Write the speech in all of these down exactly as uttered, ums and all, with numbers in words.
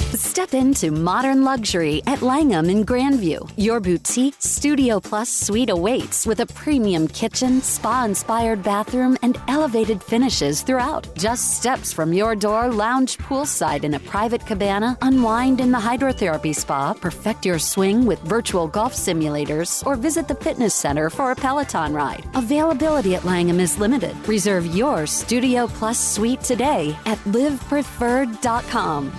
Step into modern luxury at Langham in Grandview. Your boutique Studio Plus suite awaits with a premium kitchen, spa-inspired bathroom, and elevated finishes throughout. Just steps from your door, lounge poolside in a private cabana, unwind in the hydrotherapy spa, perfect your swing with virtual golf simulators, or visit the fitness center for a Peloton ride. Availability at Langham is limited. Reserve your Studio Plus suite today at live preferred dot com.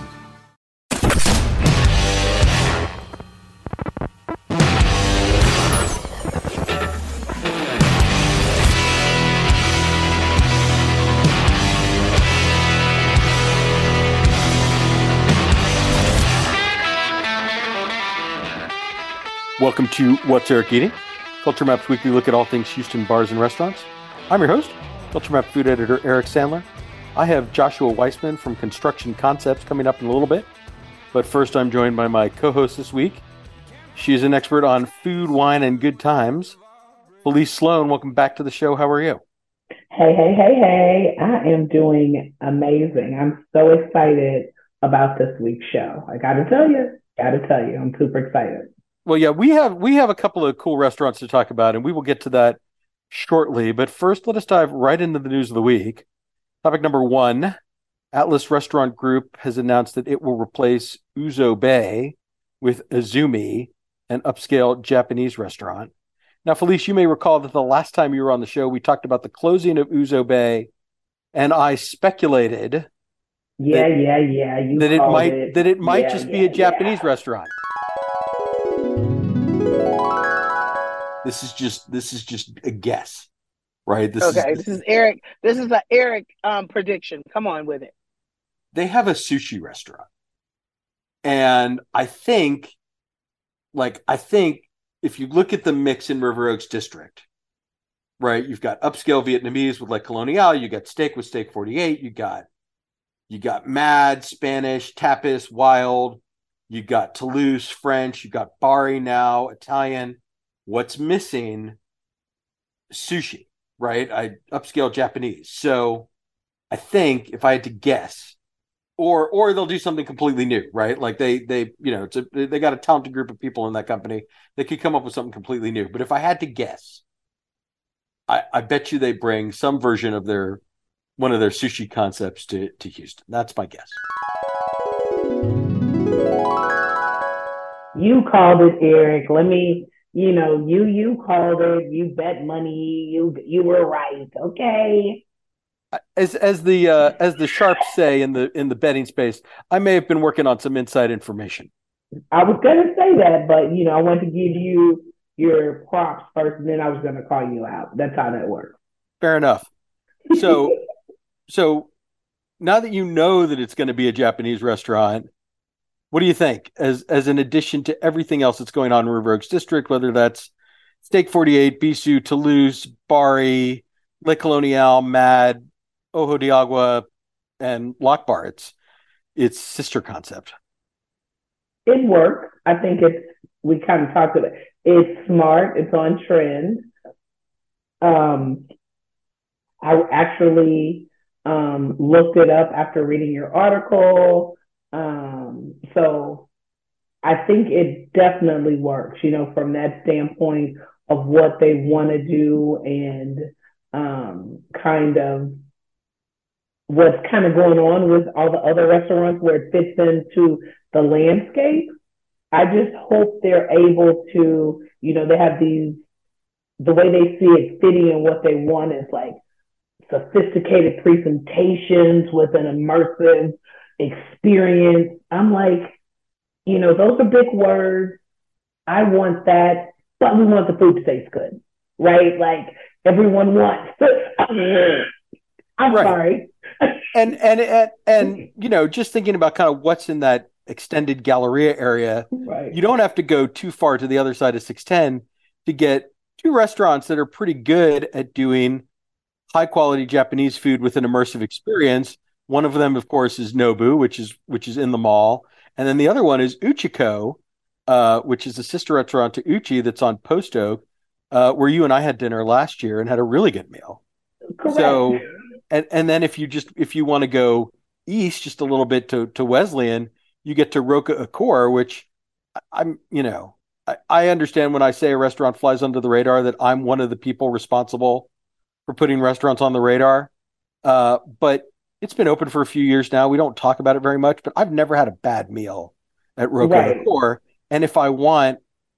Welcome to What's Eric Eating? Culture Map's weekly look at all things Houston bars and restaurants. I'm your host, Culture Map food editor Eric Sandler. I have Joshua Weissman from Construction Concepts coming up in a little bit. But first, I'm joined by my co-host this week. She is an expert on food, wine, and good times. Felice Sloan, welcome back to the show. How are you? Hey, hey, hey, hey. I am doing amazing. I'm so excited about this week's show. I got to tell you, got to tell you, I'm super excited. Well, yeah, we have we have a couple of cool restaurants to talk about, and we will get to that shortly. But first, let us dive right into the news of the week. Topic number one, Atlas Restaurant Group has announced that it will replace Ouzo Bay with Azumi, an upscale Japanese restaurant. Now, Felice, you may recall that the last time you were on the show, we talked about the closing of Ouzo Bay, and I speculated yeah, that, yeah, yeah, you that it might it. that it might yeah, just yeah, be a Japanese yeah. restaurant. This is just this is just a guess, right? This okay, is, this is Eric. This is an Eric um, prediction. Come on with it. They have a sushi restaurant, and I think, like, I think if you look at the mix in River Oaks District, right, you've got upscale Vietnamese with like Colonial, you got steak with Steak forty-eight, you got you got Mad, Spanish, Tapas, Wild, you got Toulouse, French, you got Bari now, Italian. What's missing? Sushi, right? I upscale Japanese. So I think if I had to guess, or or they'll do something completely new, right? Like they they you know it's a, they got a talented group of people in that company. They could come up with something completely new. But if I had to guess, I, I bet you they bring some version of their one of their sushi concepts to to Houston. That's my guess. You called it, Eric. Let me. You know, you you called it. You bet money. You you were right. Okay. As as the uh, as the sharps say in the in the betting space, I may have been working on some inside information. I was gonna say that, but you know, I want to give you your props first, and then I was gonna call you out. That's how that works. Fair enough. So so now that you know that it's going to be a Japanese restaurant, what do you think as as an addition to everything else that's going on in River Oaks District, whether that's Steak forty-eight, Bisou, Toulouse, Bari, Le Colonial, Mad, Ojo de Agua, and Lock Bar? It's it's sister concept. It works. I think it's, we kind of talked about it. It's smart. It's on trend. Um, I actually um, looked it up after reading your article. Um, so I think it definitely works, you know, from that standpoint of what they want to do and um, kind of what's kind of going on with all the other restaurants where it fits into the landscape. I just hope they're able to, you know, they have these, the way they see it fitting in what they want is like sophisticated presentations with an immersive experience. I'm like, you know, those are big words. I want that, but we want the food to taste good, right? Like everyone wants. I'm right. sorry. and, and and and you know, just thinking about kind of what's in that extended Galleria area, right. You don't have to go too far to the other side of six ten to get two restaurants that are pretty good at doing high quality Japanese food with an immersive experience. One of them, of course, is Nobu, which is which is in the mall, and then the other one is Uchiko, uh, which is a sister restaurant to Uchi that's on Post Oak, uh, where you and I had dinner last year and had a really good meal. Correct. So, and and then if you just if you want to go east just a little bit to to Wesleyan, you get to Roca Accor, which I'm, you know, I, I understand when I say a restaurant flies under the radar that I'm one of the people responsible for putting restaurants on the radar. Uh, but it's been open for a few years now. We don't talk about it very much, but I've never had a bad meal at Roca Right. Accor. And if I want,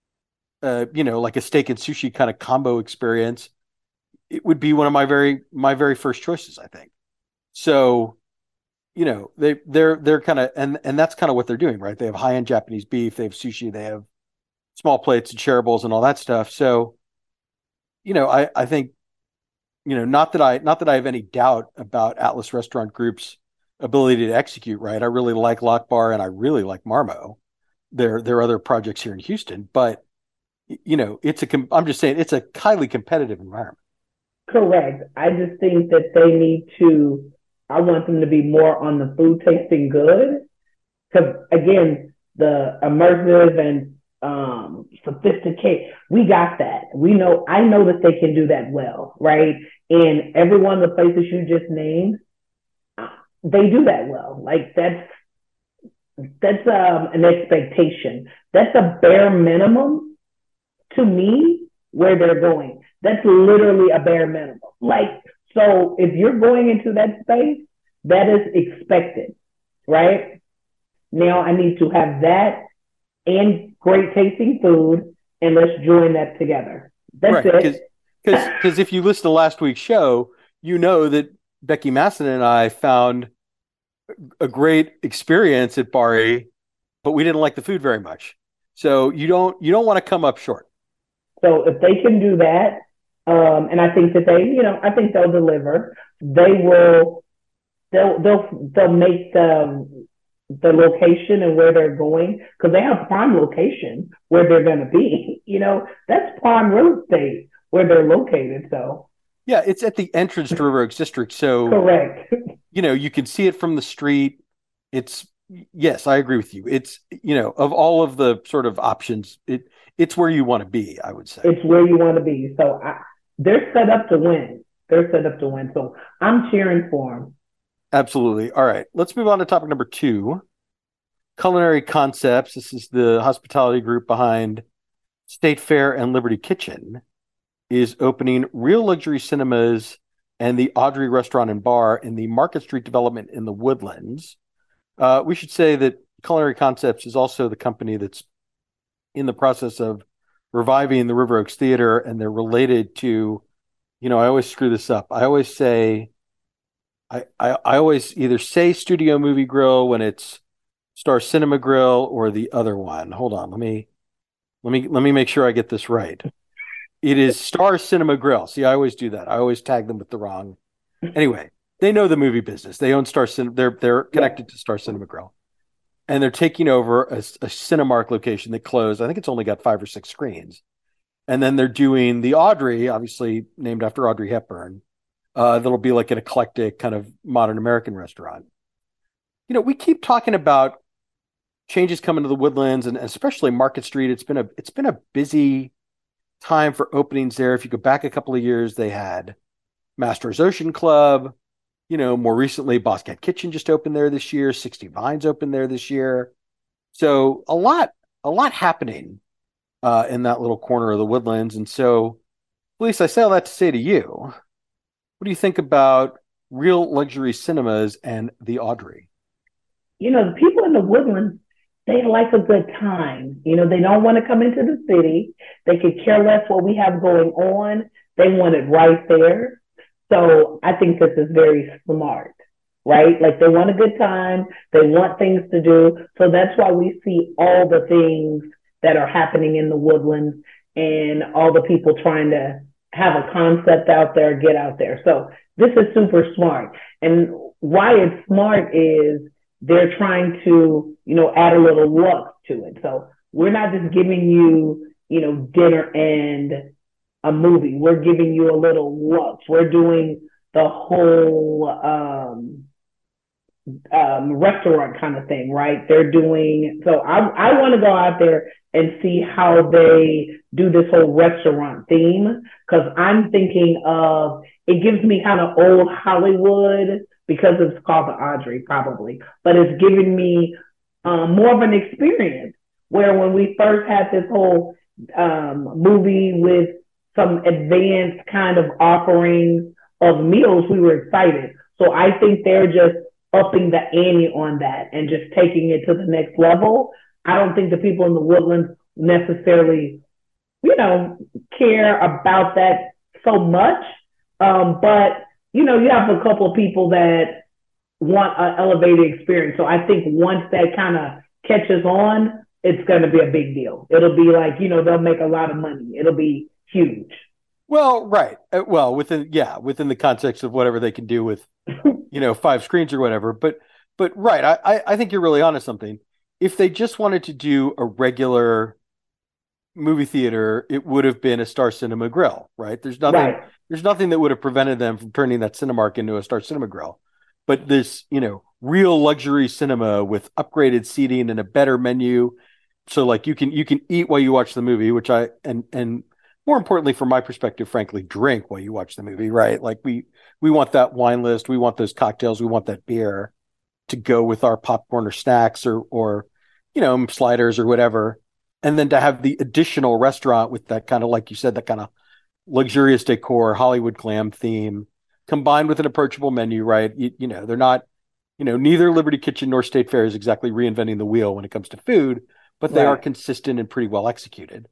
uh, you know, like a steak and sushi kind of combo experience, it would be one of my very my very first choices, I think. So, you know, they they're they're kind of and and that's kind of what they're doing, right? They have high end Japanese beef, they have sushi, they have small plates and shareables and all that stuff. So, you know, I I think, you know, not that I not that I have any doubt about Atlas Restaurant Group's ability to execute, right? I really like Lock Bar and I really like Marmo. There there are other projects here in Houston, but you know, it's a com- I'm just saying it's a highly competitive environment. Correct. I just think that they need to, I want them to be more on the food tasting good. Because again, the immersive and um, sophisticated, we got that. We know, I know that they can do that well, right? And every one of the places you just named, they do that well. Like that's, that's um, an expectation. That's a bare minimum to me where they're going. That's literally a bare minimum. Like, so if you're going into that space, that is expected, right? Now I need to have that and great tasting food, and let's join that together. That's right, it. Because if you listen to last week's show, you know that Becky Masson and I found a great experience at Bari, but we didn't like the food very much. So you don't you don't want to come up short. So if they can do that, um, and I think that they, you know, I think they'll deliver. They will, they'll they'll they'll make the the location and where they're going, because they have prime location where they're going to be. You know, that's prime real estate where they're located. So yeah, it's at the entrance to River Oaks District. So correct. You know, you can see it from the street. It's yes, I agree with you. It's, you know, of all of the sort of options, it it's where you want to be, I would say. It's where you want to be. So I, they're set up to win. They're set up to win. So I'm cheering for them. Absolutely. All right. Let's move on to topic number two. Culinary Concepts. This is the hospitality group behind State Fair and Liberty Kitchen, is opening Real Luxury Cinemas and the Audrey Restaurant and Bar in the Market Street development in the Woodlands. Uh, we should say that Culinary Concepts is also the company that's in the process of reviving the River Oaks Theater, and they're related to, you know, I always screw this up. I always say, I, I, I always either say Studio Movie Grill when it's Star Cinema Grill or the other one. Hold on, let me let me let me make sure I get this right. It is Star Cinema Grill. See, I always do that. I always tag them with the wrong. Anyway, they know the movie business. They own Star Cinema. They're they're connected to Star Cinema Grill, and they're taking over a, a Cinemark location that closed. I think it's only got five or six screens, and then they're doing the Audrey, obviously named after Audrey Hepburn. Uh, that'll be like an eclectic kind of modern American restaurant. You know, we keep talking about changes coming to the Woodlands and especially Market Street. It's been a it's been a busy time for openings there. If you go back a couple of years, they had Mastro's Ocean Club. You know, more recently, Boscat Kitchen just opened there this year. sixty Vines opened there this year. So a lot, a lot happening uh, in that little corner of the Woodlands. And so, Felice, I say all that to say to you, what do you think about Real Luxury Cinemas and the Audrey? You know, the people in the Woodlands, they like a good time. You know, they don't want to come into the city. They could care less what we have going on. They want it right there. So I think this is very smart, right? Like they want a good time. They want things to do. So that's why we see all the things that are happening in the Woodlands and all the people trying to have a concept out there, get out there. So this is super smart. And why it's smart is they're trying to, you know, add a little luck to it. So we're not just giving you, you know, dinner and a movie. We're giving you a little luck. We're doing the whole um, um, restaurant kind of thing, right? They're doing, so I, I want to go out there and see how they do this whole restaurant theme, because I'm thinking of, it gives me kind of old Hollywood, because it's called the Audrey probably, but it's giving me um, more of an experience. Where when we first had this whole um, movie with some advanced kind of offerings of meals, we were excited. So I think they're just upping the ante on that and just taking it to the next level. I don't think the people in the Woodlands necessarily, you know, care about that so much. Um, but, you know, you have a couple of people that want an elevated experience. So I think once that kind of catches on, it's going to be a big deal. It'll be like, you know, they'll make a lot of money. It'll be huge. Well, right. Uh, Well, within, yeah, within the context of whatever they can do with, you know, five screens or whatever. But, but right. I, I I think you're really onto something. If they just wanted to do a regular movie theater, it would have been a Star Cinema Grill, right? There's nothing, Right. there's nothing that would have prevented them from turning that Cinemark into a Star Cinema Grill. But this, you know, real luxury cinema with upgraded seating and a better menu. So like you can you can eat while you watch the movie, which I and and more importantly from my perspective, frankly, drink while you watch the movie, right? Like we we want that wine list, we want those cocktails, we want that beer to go with our popcorn or snacks or or you know sliders or whatever, and then to have the additional restaurant with that kind of like you said that kind of luxurious decor, Hollywood glam theme, combined with an approachable menu, right? You, you know they're not, you know, neither Liberty Kitchen nor State Fair is exactly reinventing the wheel when it comes to food. But they Right. are consistent and pretty well executed.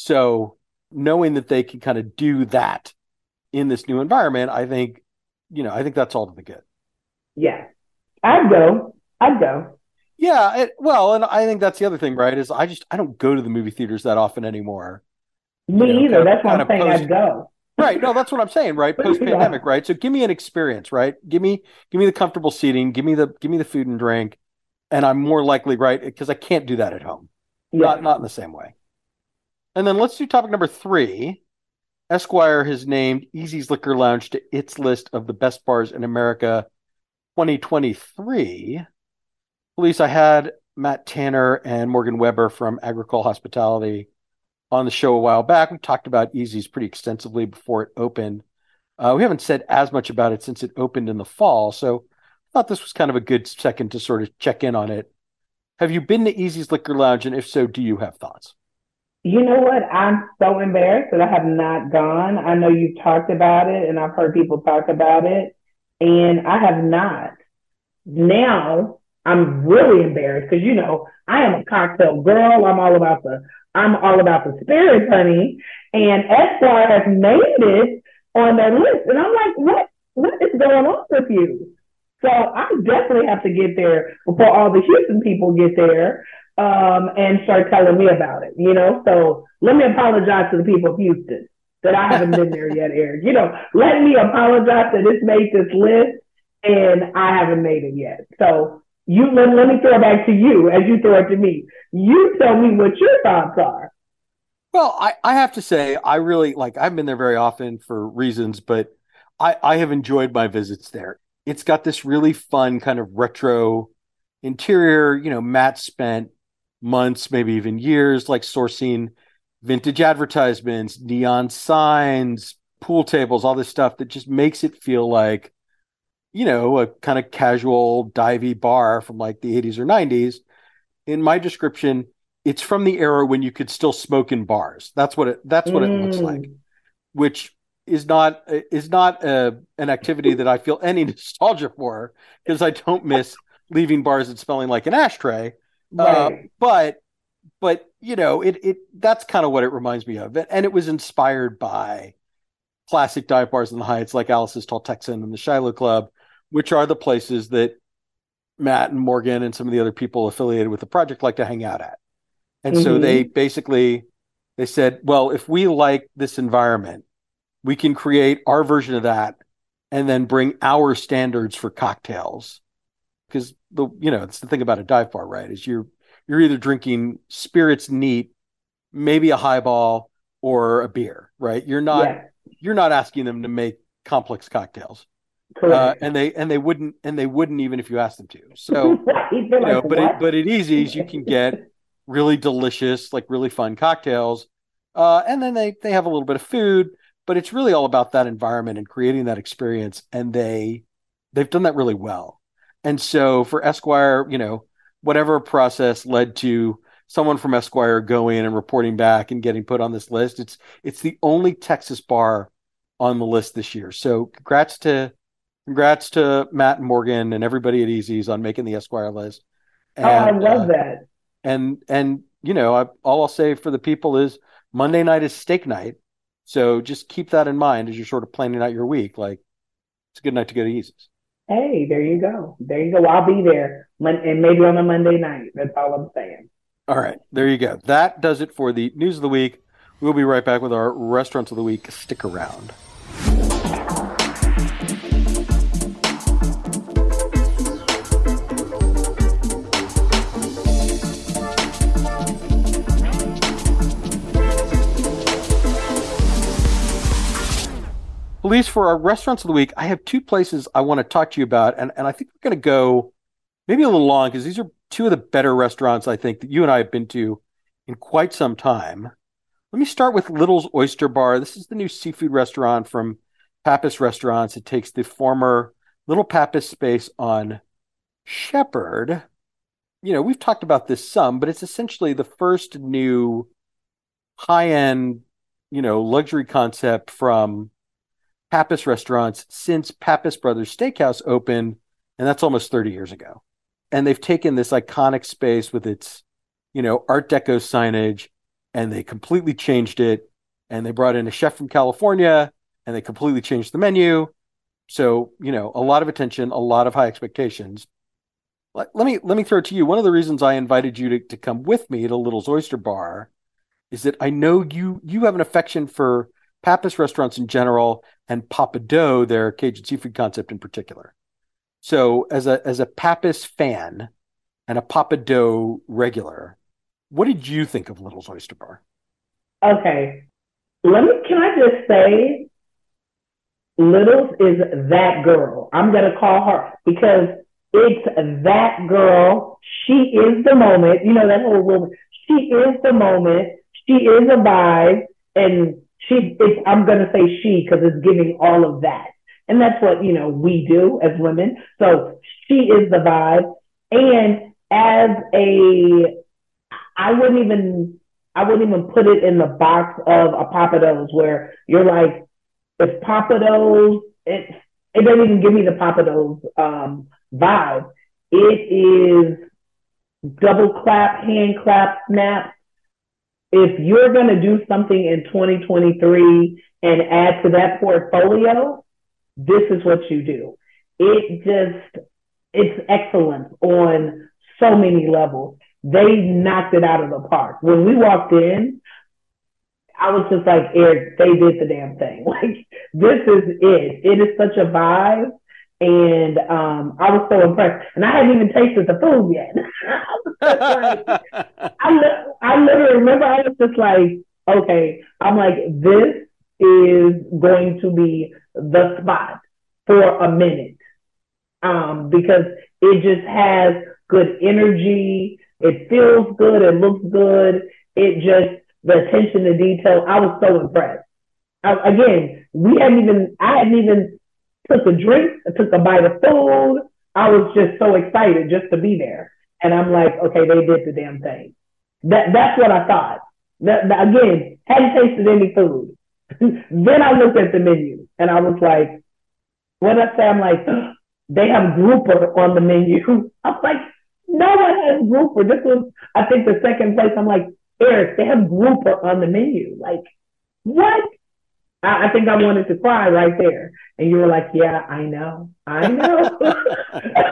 So knowing that they can kind of do that in this new environment, I think, you know, I think that's all to the good. Yeah. I'd go. I'd go. Yeah. It, well, and I think that's the other thing, right? Is I just, I don't go to the movie theaters that often anymore. Me You know, either. kind of- That's why kind I'm of saying post- I'd go. Right. No, that's what I'm saying, right? Post pandemic, right? So give me an experience, right? Give me, give me the comfortable seating, give me the, give me the food and drink. And I'm more likely, right? Because I can't do that at home. Yeah. Not not in the same way. And then let's do topic number three. Esquire has named Easy's Liquor Lounge to its list of the best bars in America twenty twenty-three. Police, I had Matt Tanner and Morgan Weber from Agricole Hospitality on the show a while back. We talked about Easy's pretty extensively before it opened. Uh, we haven't said as much about it since it opened in the fall, so I thought this was kind of a good second to sort of check in on it. Have you been to Easy's Liquor Lounge, and if so, do you have thoughts? You know what? I'm so embarrassed that I have not gone. I know you've talked about it and I've heard people talk about it, and I have not. Now I'm really embarrassed because, you know, I am a cocktail girl. I'm all about the I'm all about the spirits, honey. And Esquire has named it on their list. And I'm like, what what is going on with you? So I definitely have to get there before all the Houston people get there um, and start telling me about it, you know? So let me apologize to the people of Houston that I haven't been there yet, Eric. You know, let me apologize that this made this list and I haven't made it yet. So you let, let me throw it back to you as you throw it to me. You tell me what your thoughts are. Well, I, I have to say, I really like, I've been there very often for reasons, but I, I have enjoyed my visits there. It's got this really fun kind of retro interior. You know, Matt spent months, maybe even years, like sourcing vintage advertisements, neon signs, pool tables, all this stuff that just makes it feel like, you know, a kind of casual divey bar from like the eighties or nineties. In my description, it's from the era when you could still smoke in bars. That's what it that's what Mm. it looks like, which is not is not a, an activity that I feel any nostalgia for, because I don't miss leaving bars and smelling like an ashtray. Uh, Right. but but you know, it it that's kind of what it reminds me of. And it was inspired by classic dive bars in the Heights like Alice's Tall Texan and the Shiloh Club, which are the places that Matt and Morgan and some of the other people affiliated with the project like to hang out at. And so Mhm. they basically they said, well, if we like this environment, we can create our version of that and then bring our standards for cocktails. Because the you know, it's the thing about a dive bar, right? Is you're you're either drinking spirits neat, maybe a highball or a beer, right? You're not Yeah. you're not asking them to make complex cocktails. Uh, Correct. and they and they wouldn't and they wouldn't even if you asked them to. So Right. They're you know, like, but what? it, but at Easy's you can get really delicious, like really fun cocktails, uh, and then they they have a little bit of food, but it's really all about that environment and creating that experience, and they they've done that really well. And so for Esquire, you know, whatever process led to someone from Esquire going and reporting back and getting put on this list. It's it's the only Texas bar on the list this year. So congrats to congrats to Matt and Morgan and everybody at Easy's on making the Esquire list. And, oh, I love uh, that. And and you know, I, all I'll say for the people is Monday night is steak night. So just keep that in mind as you're sort of planning out your week. Like, it's a good night to go to Easy's. Hey, there you go. There you go. I'll be there, and maybe on a Monday night. That's all I'm saying. All right, there you go. That does it for the news of the week. We'll be right back with our restaurants of the week. Stick around. Elise, for our restaurants of the week, I have two places I want to talk to you about, and, and I think we're going to go maybe a little long because these are two of the better restaurants I think that you and I have been to in quite some time. Let me start with Little's Oyster Bar. This is the new seafood restaurant from Pappas Restaurants. It takes the former Little Pappas space on Shepherd. You know, we've talked about this some, but it's essentially the first new high-end, you know, luxury concept from Pappas Restaurants since Pappas Brothers Steakhouse opened, and that's almost thirty years ago. And they've taken this iconic space with its, you know, Art Deco signage, and they completely changed it. And they brought in a chef from California, and they completely changed the menu. So, you know, a lot of attention, a lot of high expectations. Let, let me let me throw it to you. One of the reasons I invited you to, to come with me to Little's Oyster Bar is that I know you you have an affection for Pappas Restaurants in general, and Papa Dough, their Cajun seafood concept in particular. So as a as a Pappas fan and a Papa Dough regular, what did you think of Little's Oyster Bar? Okay. Let me can I just say Little's is that girl. I'm gonna call her because it's that girl. She is the moment. You know, that whole woman. She is the moment. She is a vibe. And She, it's, I'm going to say she because it's giving all of that. And that's what, you know, we do as women. So she is the vibe. And as a, I wouldn't even, I wouldn't even put it in the box of a Papa Do's where you're like, if Papa Do's, it, it doesn't even give me the Papa Do's um, vibe. It is double clap, hand clap, snap. If you're going to do something in twenty twenty-three and add to that portfolio, this is what you do. It just, it's excellence on so many levels. They knocked it out of the park. When we walked in, I was just like, Eric, they did the damn thing. Like, this is it. It is such a vibe. And um, I was so impressed. And I hadn't even tasted the food yet. I was just like, I, li- I literally remember I was just like, okay, I'm like, this is going to be the spot for a minute. Um, because it just has good energy. It feels good. It looks good. It just, the attention to detail, I was so impressed. I, again, we hadn't even, I hadn't even took a drink, I took a bite of food. I was just so excited just to be there. And I'm like, okay, they did the damn thing. That That's what I thought. That, that, again, hadn't tasted any food. Then I looked at the menu and I was like, what did I say? I'm like, they have grouper on the menu. I'm like, no one has grouper. This was, I think, the second place. I'm like, Eric, they have grouper on the menu. Like, what? I, I think I wanted to cry right there. And you were like, yeah, I know. I know.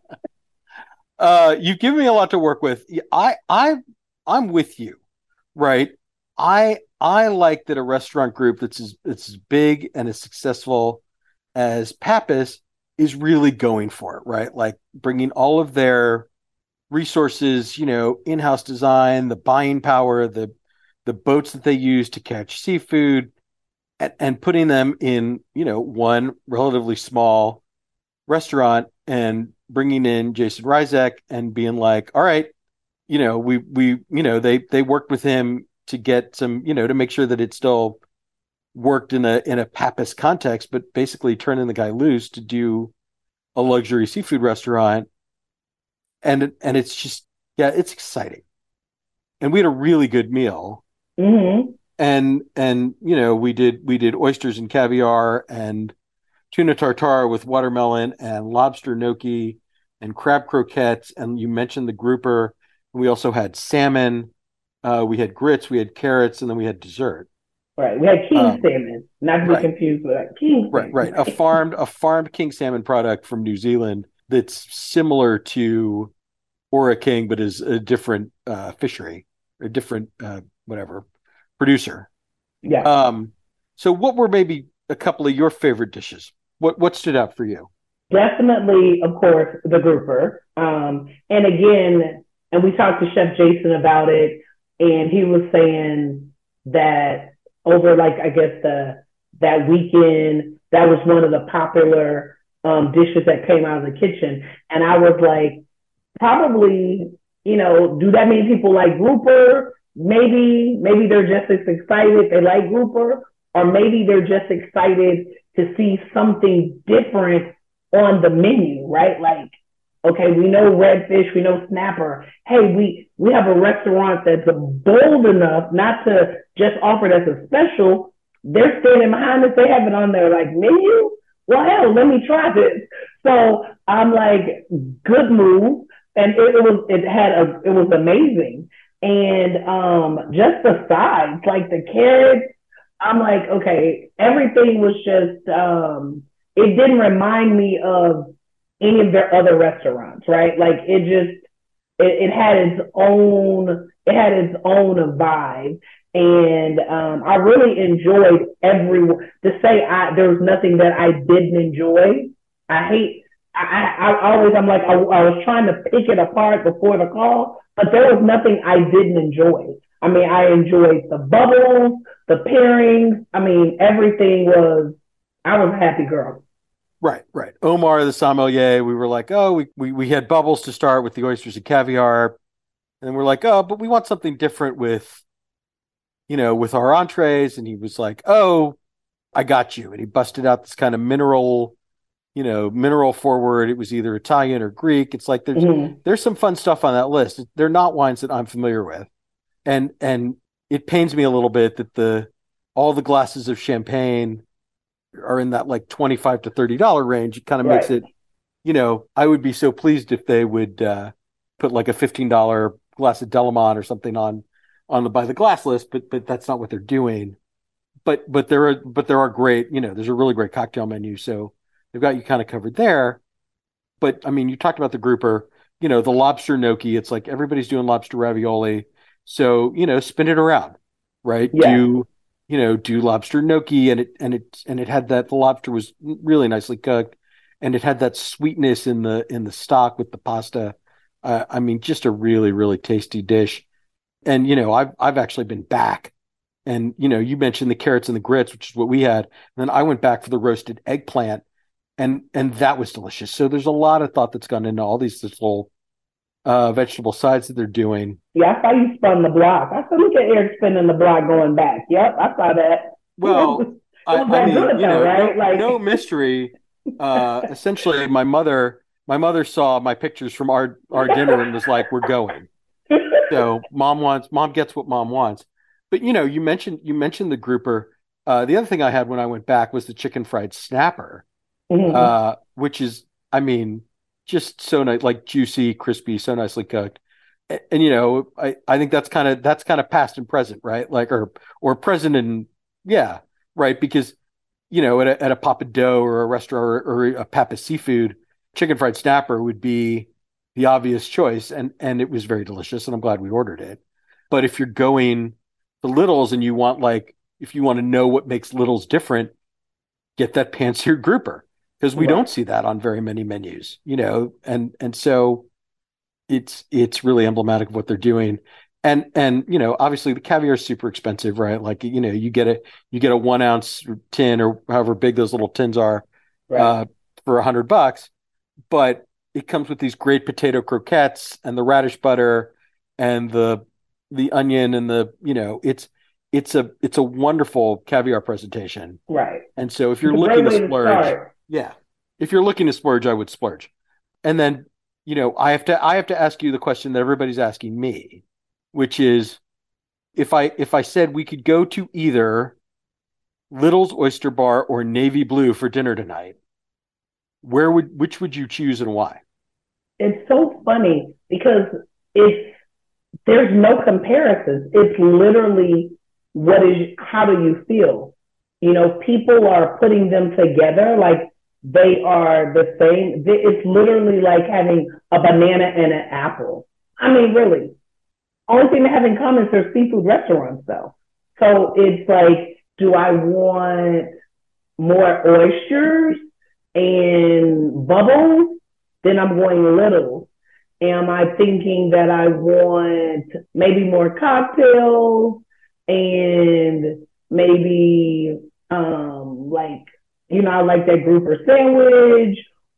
uh, you've given me a lot to work with. I, I, I'm with you, right? I, I like that a restaurant group that's as, that's as big and as successful as Pappas is really going for it, right? Like bringing all of their resources, you know, in-house design, the buying power, the, the boats that they use to catch seafood, and, and putting them in, you know, one relatively small restaurant and bringing in Jason Rizek and being like, all right, you know, we, we, you know, they, they worked with him to get some, you know, to make sure that it still worked in a, in a Pappas context, but basically turning the guy loose to do a luxury seafood restaurant. and and it's just yeah, it's exciting. And we had a really good meal. Mm-hmm. And and you know, we did we did oysters and caviar and tuna tartare with watermelon and lobster gnocchi and crab croquettes. And you mentioned the grouper. We also had salmon. Uh, we had grits. We had carrots, and then we had dessert. Right. We had king Um, salmon, not to be right, confused with like king right, salmon. right. A farmed a farmed king salmon product from New Zealand that's similar to Ora King, but is a different uh, fishery, a different uh, whatever producer. Yeah. Um, so what were maybe a couple of your favorite dishes? What what stood out for you? Definitely, of course, the grouper. Um, and again, and we talked to Chef Jason about it, and he was saying that over like I guess the that weekend, that was one of the popular um, dishes that came out of the kitchen. And I was like, probably, you know, do that mean people like grouper? Maybe, maybe they're just as excited they like grouper, or maybe they're just excited to see something different on the menu, right? Like, okay, we know redfish, we know snapper. Hey, we we have a restaurant that's bold enough not to just offer it as a special. They're standing behind us. They have it on their like menu. Well, hell, let me try this. So I'm like, good move, and it, it was it had a it was amazing, and um, just the sides, like the carrots. I'm like, okay, everything was just. Um, it didn't remind me of any of their other restaurants, right? Like it just, it, it had its own, it had its own vibe. And um, I really enjoyed every, to say I, there was nothing that I didn't enjoy. I hate, I, I, I always, I'm like, I, I was trying to pick it apart before the call, but there was nothing I didn't enjoy. I mean, I enjoyed the bubbles, the pairings. I mean, everything was, I was a happy girl. Right, right. Omar, the sommelier, we were like, oh, we, we, we had bubbles to start with the oysters and caviar. And we're like, oh, but we want something different with, you know, with our entrees. And he was like, oh, I got you. And he busted out this kind of mineral, you know, mineral forward. It was either Italian or Greek. It's like there's mm-hmm. there's some fun stuff on that list. They're not wines that I'm familiar with. And and it pains me a little bit that the all the glasses of champagne are in that like twenty-five to thirty dollars range. It kind of makes right. it, you know, I would be so pleased if they would uh, put like a fifteen dollars glass of Delamont or something on on the by the glass list, but but that's not what they're doing. But but there are but there are great, you know, there's a really great cocktail menu, so they've got you kind of covered there. But I mean, you talked about the grouper, you know, the lobster gnocchi. It's like everybody's doing lobster ravioli, so you know, spin it around, right? Yeah. Do you know, do lobster gnocchi, and it and it and it had that the lobster was really nicely cooked, and it had that sweetness in the in the stock with the pasta. Uh, I mean, just a really really tasty dish. And you know, I've I've actually been back, and you know, you mentioned the carrots and the grits, which is what we had. And then I went back for the roasted eggplant, and and that was delicious. So there's a lot of thought that's gone into all these this little uh, vegetable sides that they're doing. Yeah, I saw you spun the block. I saw look at Eric spinning the block going back. Yep, I saw that. Well, it was, I, it was I mean, good, you though, know, right? no, like... no mystery. Uh, essentially, my mother, my mother saw my pictures from our our dinner and was like, "We're going." So, mom wants, mom gets what mom wants. But you know, you mentioned you mentioned the grouper. Uh, the other thing I had when I went back was the chicken fried snapper, mm-hmm. uh, which is, I mean, just so nice, like juicy, crispy, so nicely cooked. And, and you know, I, I think that's kind of that's kind of past and present, right? Like or or present and yeah, right. Because you know, at a, at a Papa Dough or a restaurant or, or a Papa Seafood, chicken fried snapper would be the obvious choice, and and it was very delicious, and I'm glad we ordered it. But if you're going to Little's and you want like if you want to know what makes Little's different, get that pan-seared grouper. Because we right. don't see that on very many menus, you know, and and so it's it's really emblematic of what they're doing, and and you know, obviously the caviar is super expensive, right? Like you know, you get a you get a one ounce tin or however big those little tins are right. uh, for a hundred bucks, but it comes with these great potato croquettes and the radish butter and the the onion and the you know, it's it's a it's a wonderful caviar presentation, right? And so if you're looking to splurge. Yeah. If you're looking to splurge, I would splurge. And then, you know, I have to I have to ask you the question that everybody's asking me, which is if I if I said we could go to either Little's Oyster Bar or Navy Blue for dinner tonight, where would which would you choose and why? It's so funny because it's there's no comparisons. It's literally what is how do you feel? You know, people are putting them together like they are the same. It's literally like having a banana and an apple. I mean, really. Only thing they have in common is their seafood restaurants, though. So it's like, do I want more oysters and bubbles? Then I'm going Little. Am I thinking that I want maybe more cocktails and maybe um, like, you know, I like that grouper sandwich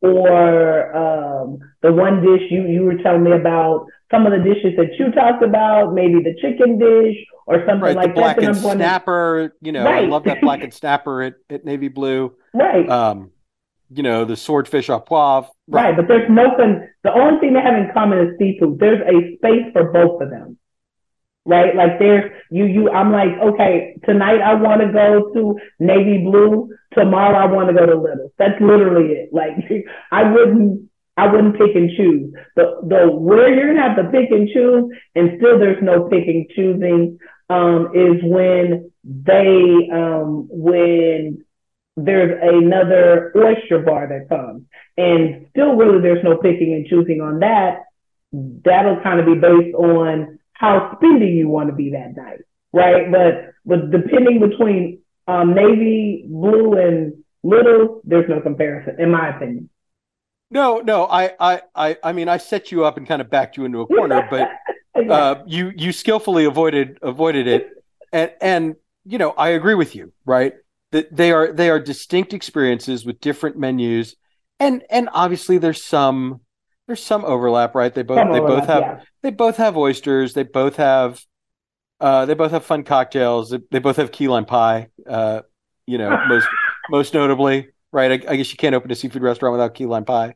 or um, the one dish you, you were telling me about, some of the dishes that you talked about, maybe the chicken dish or something right, like the black that. and that snapper, to... you know, right. I love that black and snapper at, at Navy Blue. Right. Um, you know, the swordfish au poivre. Right. right, but there's nothing, the only thing they have in common is seafood. There's a space for both of them. Right? Like there's, you, you, I'm like, okay, tonight I want to go to Navy Blue. Tomorrow I want to go to Little. That's literally it. Like I wouldn't, I wouldn't pick and choose. The the where you're gonna have to pick and choose, and still there's no picking choosing, um, is when they um when there's another oyster bar that comes. And still really there's no picking and choosing on that. That'll kind of be based on how spendy you want to be that night. Right? But but depending between um Navy Blue and Little, there's no comparison, in my opinion. No, no, I, I, I, I mean, I set you up and kind of backed you into a corner, but uh, you, you skillfully avoided, avoided it, and, and you know, I agree with you, right? That they are, they are distinct experiences with different menus, and, and obviously there's some, there's some overlap, right? They both, some they overlap, both have, yeah. they both have oysters, they both have, uh, they both have fun cocktails, they, they both have key lime pie, uh, you know, most, most notably, right? I, I guess you can't open a seafood restaurant without key lime pie.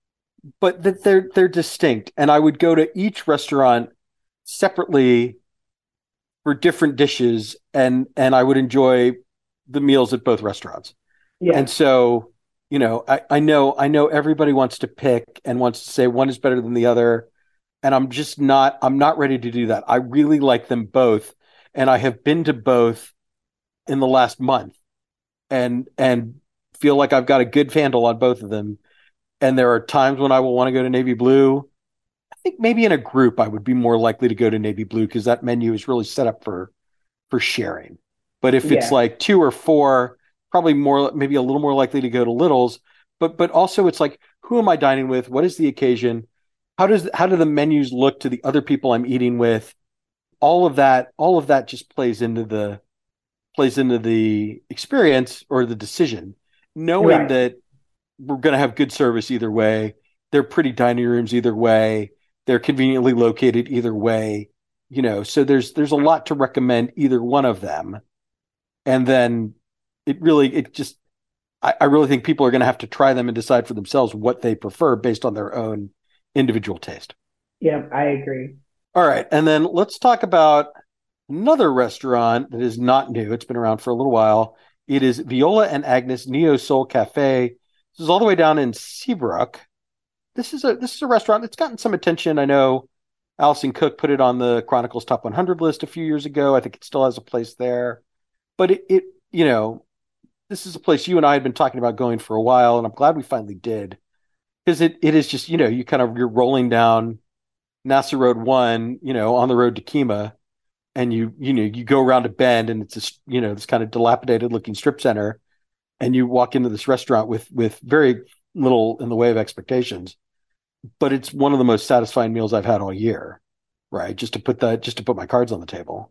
But that they're they're distinct, and I would go to each restaurant separately for different dishes, and and I would enjoy the meals at both restaurants. Yeah. And so, you know, I, I know I know everybody wants to pick and wants to say one is better than the other, and I'm just not I'm not ready to do that. I really like them both, and I have been to both in the last month, and and feel like I've got a good handle on both of them. And there are times when I will want to go to Navy Blue. I think maybe in a group I would be more likely to go to Navy Blue because that menu is really set up for for sharing. But if yeah. it's like two or four, probably more, maybe a little more likely to go to Little's. But but also it's like, who am I dining with? What is the occasion? How does how do the menus look to the other people I'm eating with? All of that, all of that just plays into the plays into the experience or the decision, knowing right. that we're going to have good service either way. They're pretty dining rooms either way. They're conveniently located either way. You know, so there's there's a lot to recommend either one of them. And then it really, it just, I, I really think people are going to have to try them and decide for themselves what they prefer based on their own individual taste. Yeah, I agree. All right. And then let's talk about another restaurant that is not new. It's been around for a little while. It is Viola and Agnes Neo Soul Cafe. This is all the way down in Seabrook. This is a this is a restaurant that's gotten some attention. I know Allison Cook put it on the Chronicles Top one hundred list a few years ago. I think it still has a place there. But it, it you know, this is a place you and I had been talking about going for a while, and I'm glad we finally did. Because it, it is just, you know, you kind of, you're rolling down Nassau Road one, you know, on the road to Kemah, and you, you know, you go around a bend, and it's this, you know, this kind of dilapidated looking strip center. And you walk into this restaurant with with very little in the way of expectations, but it's one of the most satisfying meals I've had all year, right? Just to put that, just to put my cards on the table.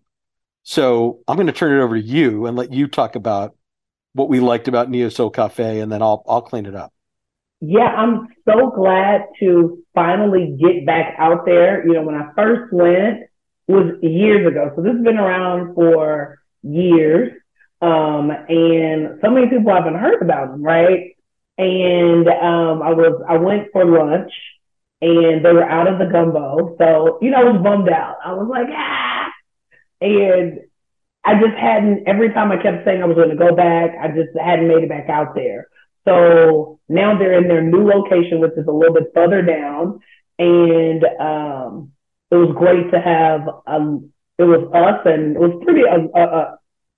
So I'm going to turn it over to you and let you talk about what we liked about Neo Soul Cafe, and then I'll I'll clean it up. Yeah, I'm so glad to finally get back out there. You know, when I first went was years ago, so this has been around for years. Um, and so many people haven't heard about them, right? And um, I was I went for lunch, and they were out of the gumbo. So, you know, I was bummed out. I was like, ah. And I just hadn't, every time I kept saying I was going to go back, I just hadn't made it back out there. So now they're in their new location, which is a little bit further down. And um, it was great to have, um, it was us, and it was pretty, uh, uh, uh,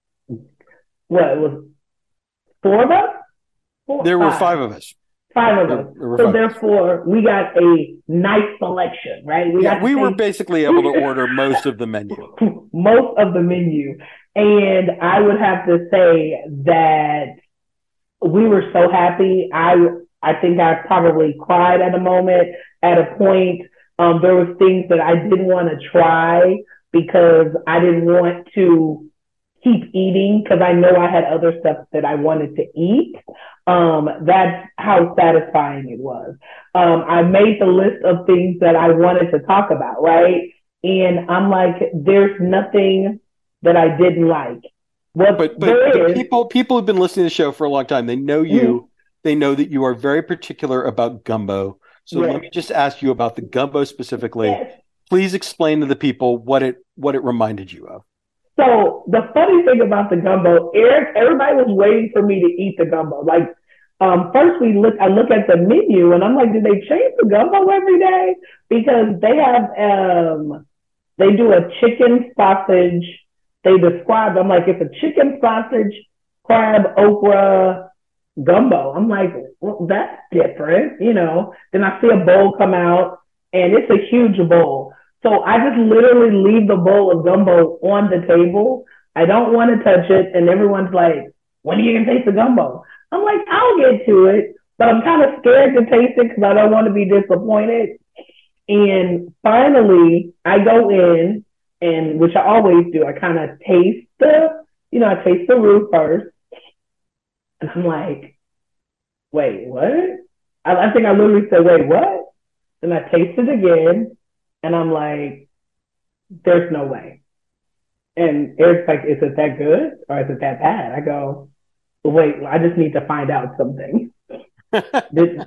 what, it was four of us? Four, there were five. five of us. Five of there, us. there So therefore, we got a nice selection, right? We, yeah, got we were take... basically able to order most of the menu. Most of the menu. And I would have to say that we were so happy. I I think I probably cried at a moment, at a point. Um, there was things that I didn't want to try because I didn't want to keep eating because I know I had other stuff that I wanted to eat. Um, that's how satisfying it was. Um, I made the list of things that I wanted to talk about, right? And I'm like, there's nothing that I didn't like. What but but, there but is, people people who've been listening to the show for a long time, they know you. Mm-hmm. They know that you are very particular about gumbo. So Yes. let me just ask you about the gumbo specifically. Yes. Please explain to the people what it what it reminded you of. So the funny thing about the gumbo, Eric, everybody was waiting for me to eat the gumbo. Like, um, first we look, I look at the menu and I'm like, do they change the gumbo every day? Because they have, um, they do a chicken sausage. They describe, I'm like, it's a chicken sausage, crab, okra, gumbo. I'm like, well, that's different, you know. Then I see a bowl come out and it's a huge bowl. So I just literally leave the bowl of gumbo on the table. I don't want to touch it. And everyone's like, when are you going to taste the gumbo? I'm like, I'll get to it. But I'm kind of scared to taste it because I don't want to be disappointed. And finally, I go in, and which I always do. I kind of taste the, you know, I taste the root first. And I'm like, wait, what? I, I think I literally said, wait, what? And I taste it again. And I'm like, there's no way. And Eric's like, is it that good or is it that bad? I go, wait, I just need to find out something. And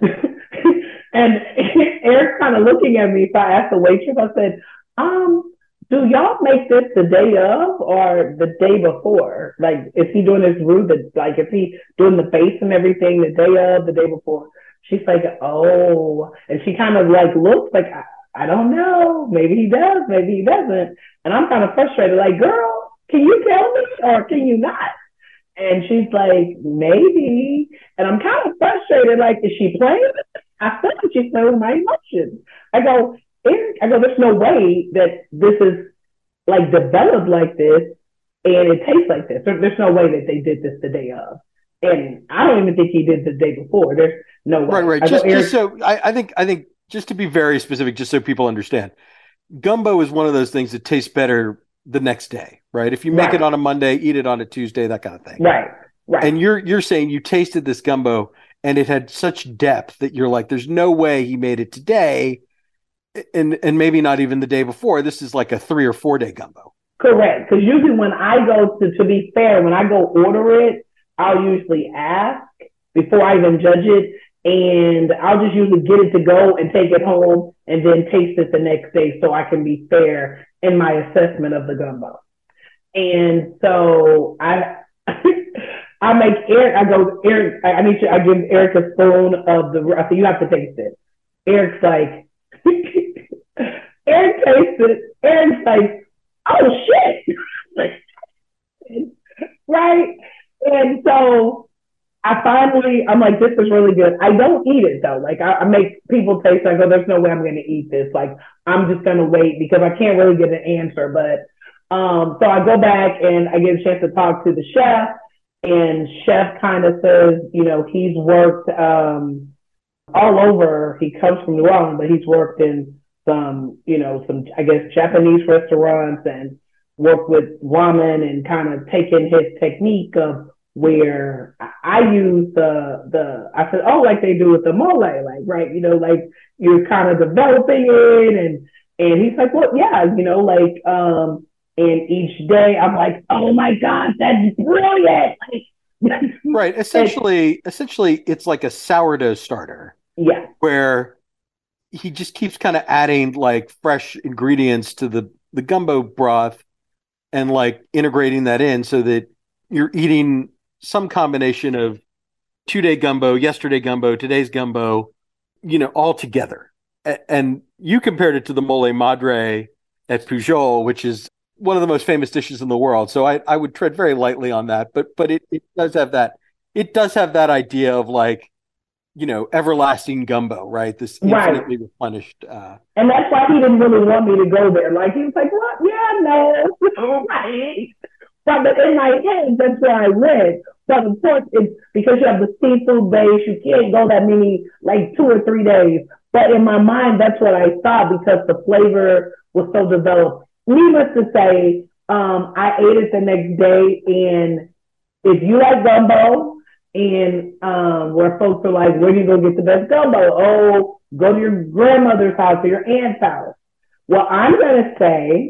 Eric's kind of looking at me. So I asked the waitress, I said, um, do y'all make this the day of or the day before? Like, is he doing his roux? Like, is he doing the base and everything the day of, the day before? She's like, oh. And she kind of like looks like, I, I don't know. Maybe he does. Maybe he doesn't. And I'm kind of frustrated. Like, girl, can you tell me or can you not? And she's like, maybe. And I'm kind of frustrated. Like, is she playing? I feel like she's playing with my emotions. I go, Eric, I go, there's no way that this is like developed like this and it tastes like this. There, there's no way that they did this the day of. And I don't even think he did the day before. There's no way. Right, right. I Just, go, just so I, I think I think just to be very specific, just so people understand, gumbo is one of those things that tastes better the next day, right? If you make Right. it on a Monday, eat it on a Tuesday, that kind of thing. Right, right. And you're you're saying you tasted this gumbo and it had such depth that you're like, there's no way he made it today, and and maybe not even the day before. This is like a three or four day gumbo. Correct. Because usually when I go to, to be fair, when I go order it, I'll usually ask before I even judge it. And I'll just usually get it to go and take it home and then taste it the next day so I can be fair in my assessment of the gumbo. And so I I make Eric, I go, Eric, I need you, I give Eric a spoon of the, I say, you have to taste it. Eric's like, Eric tastes it. Eric's like, oh shit. Right? And so I finally, I'm like, this is really good. I don't eat it though. Like I, I make people taste it. I go, there's no way I'm going to eat this. Like I'm just going to wait because I can't really get an answer. But um, so I go back and I get a chance to talk to the chef, and chef kind of says, you know, he's worked um, all over. He comes from New Orleans, but he's worked in some, you know, some, I guess, Japanese restaurants and worked with ramen and kind of taken his technique of where I use the, the, I said, oh, like they do with the mole, like, right, you know, like you're kind of developing it. And, and he's like, well, yeah, you know, like, um, and each day I'm like, oh my God, that's brilliant. Right. Essentially, and, essentially it's like a sourdough starter. Yeah. Where he just keeps kind of adding like fresh ingredients to the the gumbo broth and like integrating that in so that you're eating some combination of two day gumbo, yesterday gumbo, today's gumbo, you know, all together. A- and you compared it to the mole madre at Pujol, which is one of the most famous dishes in the world. So I, I would tread very lightly on that, but but it, it does have that it does have that idea of like, you know, everlasting gumbo, right? This infinitely right. replenished. Uh, and that's why he didn't really want me to go there. Like he was like, "What? Yeah, no." Right. But in my head, that's where I went. But of course, it's because you have the seafood base. You can't go that many, like two or three days. But in my mind, that's what I thought because the flavor was so developed. Needless to say, um, I ate it the next day, and if you like gumbo, and um, where folks are like, where do you go get the best gumbo? Oh, go to your grandmother's house or your aunt's house. Well, I'm going to say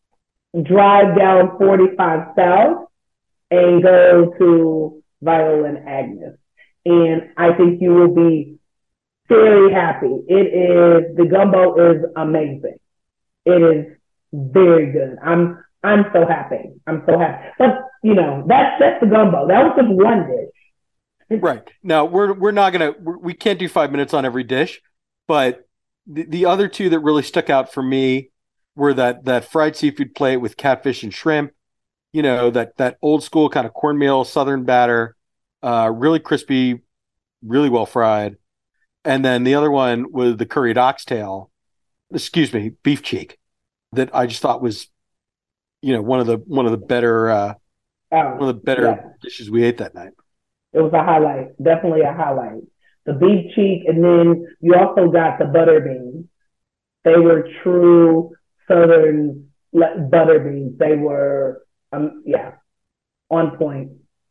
drive down forty-five South and go to Viola and Agnes. And I think you will be very happy. It is, the gumbo is amazing. It is very good. I'm I'm so happy. I'm so happy. But, you know, that's, that's the gumbo. That was just one dish. Right. Now we're we're not gonna we're, we can't do five minutes on every dish, but the, the other two that really stuck out for me were that that fried seafood plate with catfish and shrimp, you know, that that old school kind of cornmeal southern batter, uh, really crispy, really well fried, and then the other one was the curried oxtail, excuse me, beef cheek, that I just thought was, you know, one of the one of the better uh, um, one of the better yeah. dishes we ate that night. It was a highlight, definitely a highlight. The beef cheek, and then you also got the butter beans. They were true Southern butter beans. They were, um, yeah, on point.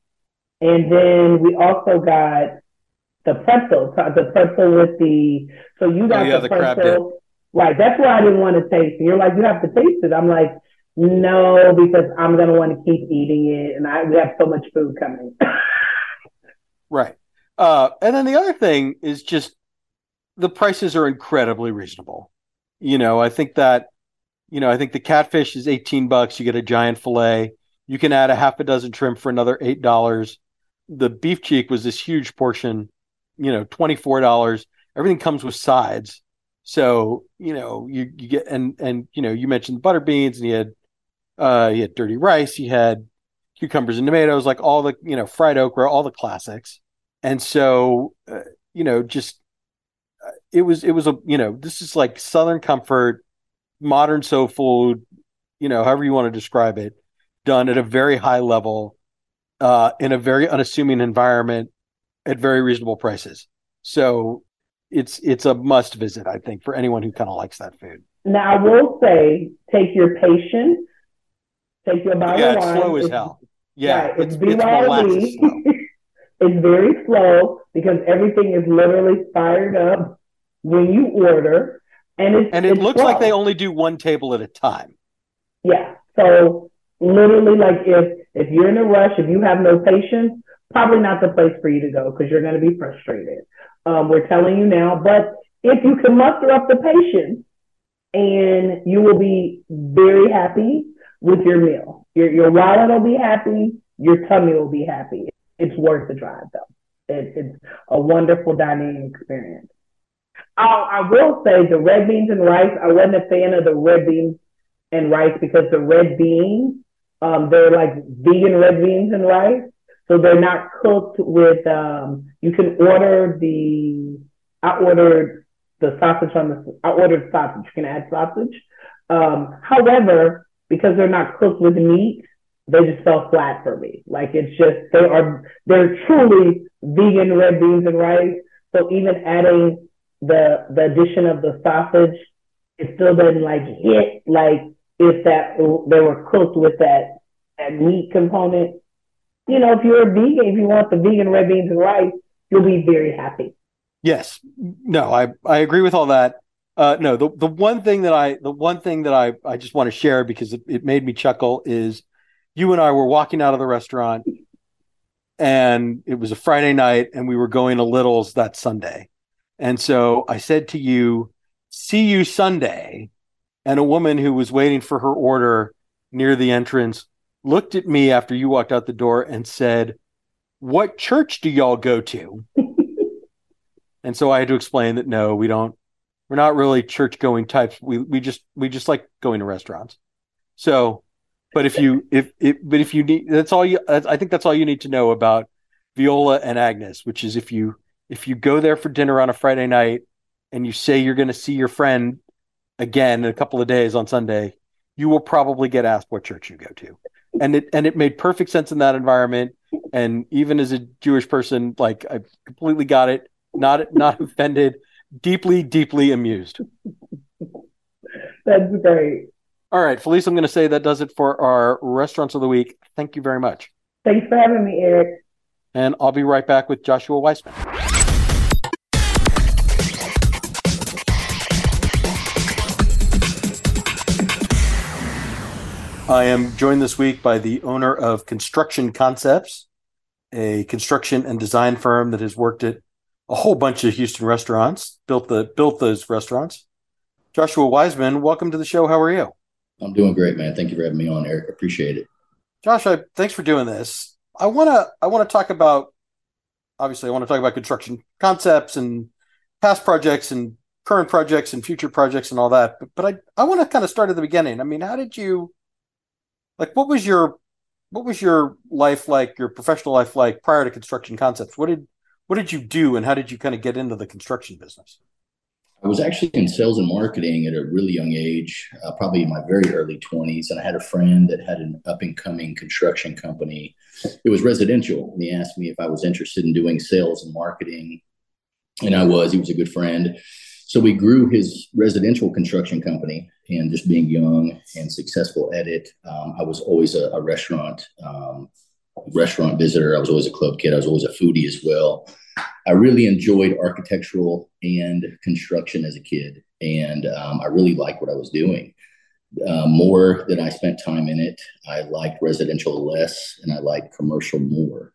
And then we also got the pretzel, the pretzel with the, so you got oh, yeah, the, the pretzel. Crab dip. Right, that's why I didn't want to taste it. You're like, you have to taste it. I'm like, no, because I'm going to want to keep eating it, and I we have so much food coming. Right. Uh, and then the other thing is just the prices are incredibly reasonable. You know, I think that, you know, I think the catfish is eighteen bucks. You get a giant fillet. You can add a half a dozen shrimp for another eight dollars. The beef cheek was this huge portion, you know, twenty-four dollars. Everything comes with sides. So, you know, you, you get, and, and, you know, you mentioned butter beans and you had, uh, you had dirty rice, you had cucumbers and tomatoes, like all the, you know, fried okra, all the classics. And so, uh, you know, just, uh, it was, it was a, you know, this is like Southern comfort, modern soul food, you know, however you want to describe it, done at a very high level, uh, in a very unassuming environment at very reasonable prices. So it's, it's a must visit, I think, for anyone who kind of likes that food. Now, I will say, take your patience, take your bottle yeah, of it's wine. slow as it's, hell. Yeah, right, it's, it's, it's molasses slow. It's very slow because everything is literally fired up when you order. And, it's, and it it's looks slow. like they only do one table at a time. Yeah. So literally, like if, if you're in a rush, if you have no patience, probably not the place for you to go because you're going to be frustrated. Um, we're telling you now. But if you can muster up the patience, and you will be very happy with your meal. Your, your wallet will be happy. Your tummy will be happy. It's worth the drive, though. It, it's a wonderful dining experience. I, I will say the red beans and rice, I wasn't a fan of the red beans and rice because the red beans, um, they're like vegan red beans and rice. So they're not cooked with, um, you can order the, I ordered the sausage on the, I ordered sausage, you can add sausage. Um, however, because they're not cooked with meat, they just fell flat for me. Like it's just, they are, they're truly vegan red beans and rice. So even adding the, the addition of the sausage, it still doesn't like hit like if that, they were cooked with that, that meat component. You know, if you're a vegan, if you want the vegan red beans and rice, you'll be very happy. Yes. No, I, I agree with all that. Uh, no, the, the one thing that I, the one thing that I, I just want to share because it, it made me chuckle is you and I were walking out of the restaurant and it was a Friday night and we were going to Little's that Sunday. And so I said to you, see you Sunday. And a woman who was waiting for her order near the entrance looked at me after you walked out the door and said, "What church do y'all go to?" And so I had to explain that no, we don't, we're not really church going types. We we just we just like going to restaurants. So, but if you if if but if you need, that's all you. I think that's all you need to know about Viola and Agnes, which is if you if you go there for dinner on a Friday night and you say you're going to see your friend again in a couple of days on Sunday, you will probably get asked what church you go to. And it and it made perfect sense in that environment. And even as a Jewish person, like I completely got it, not not offended, deeply, deeply amused. That's great. All right, Felice, I'm going to say that does it for our restaurants of the week. Thank you very much. Thanks for having me, Eric. And I'll be right back with Joshua Weissman. I am joined this week by the owner of Construction Concepts, a construction and design firm that has worked at a whole bunch of Houston restaurants, built the built those restaurants. Joshua Weissman, welcome to the show. How are you? I'm doing great, man. Thank you for having me on, Eric. Appreciate it. Josh, I, thanks for doing this. I want to I want to talk about, obviously, I want to talk about Construction Concepts and past projects and current projects and future projects and all that. But, but I, I want to kind of start at the beginning. I mean, how did you, like, what was your what was your life like, your professional life like prior to Construction Concepts? What did what did you do, and how did you kind of get into the construction business? I was actually in sales and marketing at a really young age, uh, probably in my very early twenties. And I had a friend that had an up and coming construction company. It was residential. And he asked me if I was interested in doing sales and marketing. And I was. He was a good friend. So we grew his residential construction company, and just being young and successful at it, um, I was always a, a restaurant um, restaurant visitor. I was always a club kid. I was always a foodie as well. I really enjoyed architectural and construction as a kid, and um, I really liked what I was doing. Uh, more than I spent time in it, I liked residential less, and I liked commercial more.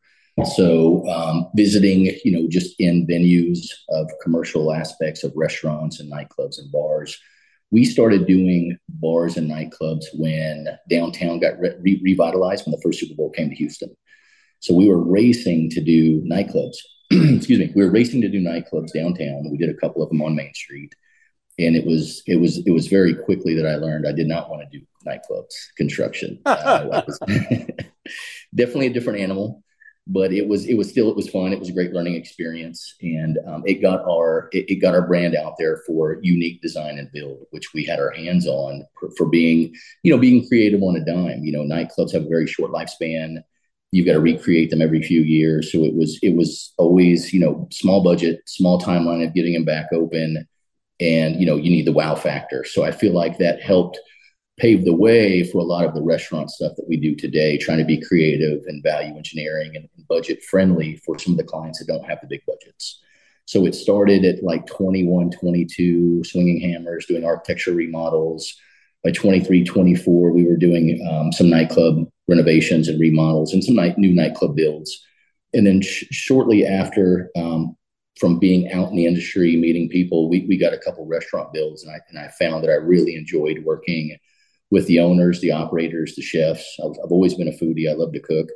So um, visiting, you know, just in venues of commercial aspects of restaurants and nightclubs and bars. We started doing bars and nightclubs when downtown got re- revitalized when the first Super Bowl came to Houston. So we were racing to do nightclubs. Excuse me. We were racing to do nightclubs downtown. We did a couple of them on Main Street. And it was it was it was very quickly that I learned I did not want to do nightclubs construction. Uh, was definitely a different animal. But it was it was still it was fun. It was a great learning experience, and um, it got our it, it got our brand out there for unique design and build, which we had our hands on for, for being you know being creative on a dime. You know, nightclubs have a very short lifespan. You've got to recreate them every few years, so it was it was always you know small budget, small timeline of getting them back open, and you know you need the wow factor. So I feel like that helped paved the way for a lot of the restaurant stuff that we do today, trying to be creative and value engineering and budget friendly for some of the clients that don't have the big budgets. So it started at like twenty-one, twenty-two, swinging hammers, doing architecture remodels. By twenty-three, twenty-four, we were doing um, some nightclub renovations and remodels and some night, new nightclub builds. And then sh- shortly after, um, from being out in the industry, meeting people, we, we got a couple restaurant builds. And I, and I found that I really enjoyed working with the owners, the operators, the chefs. I've, I've always been a foodie. I love to cook.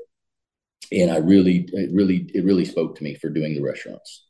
And I really, it really, it really spoke to me for doing the restaurants.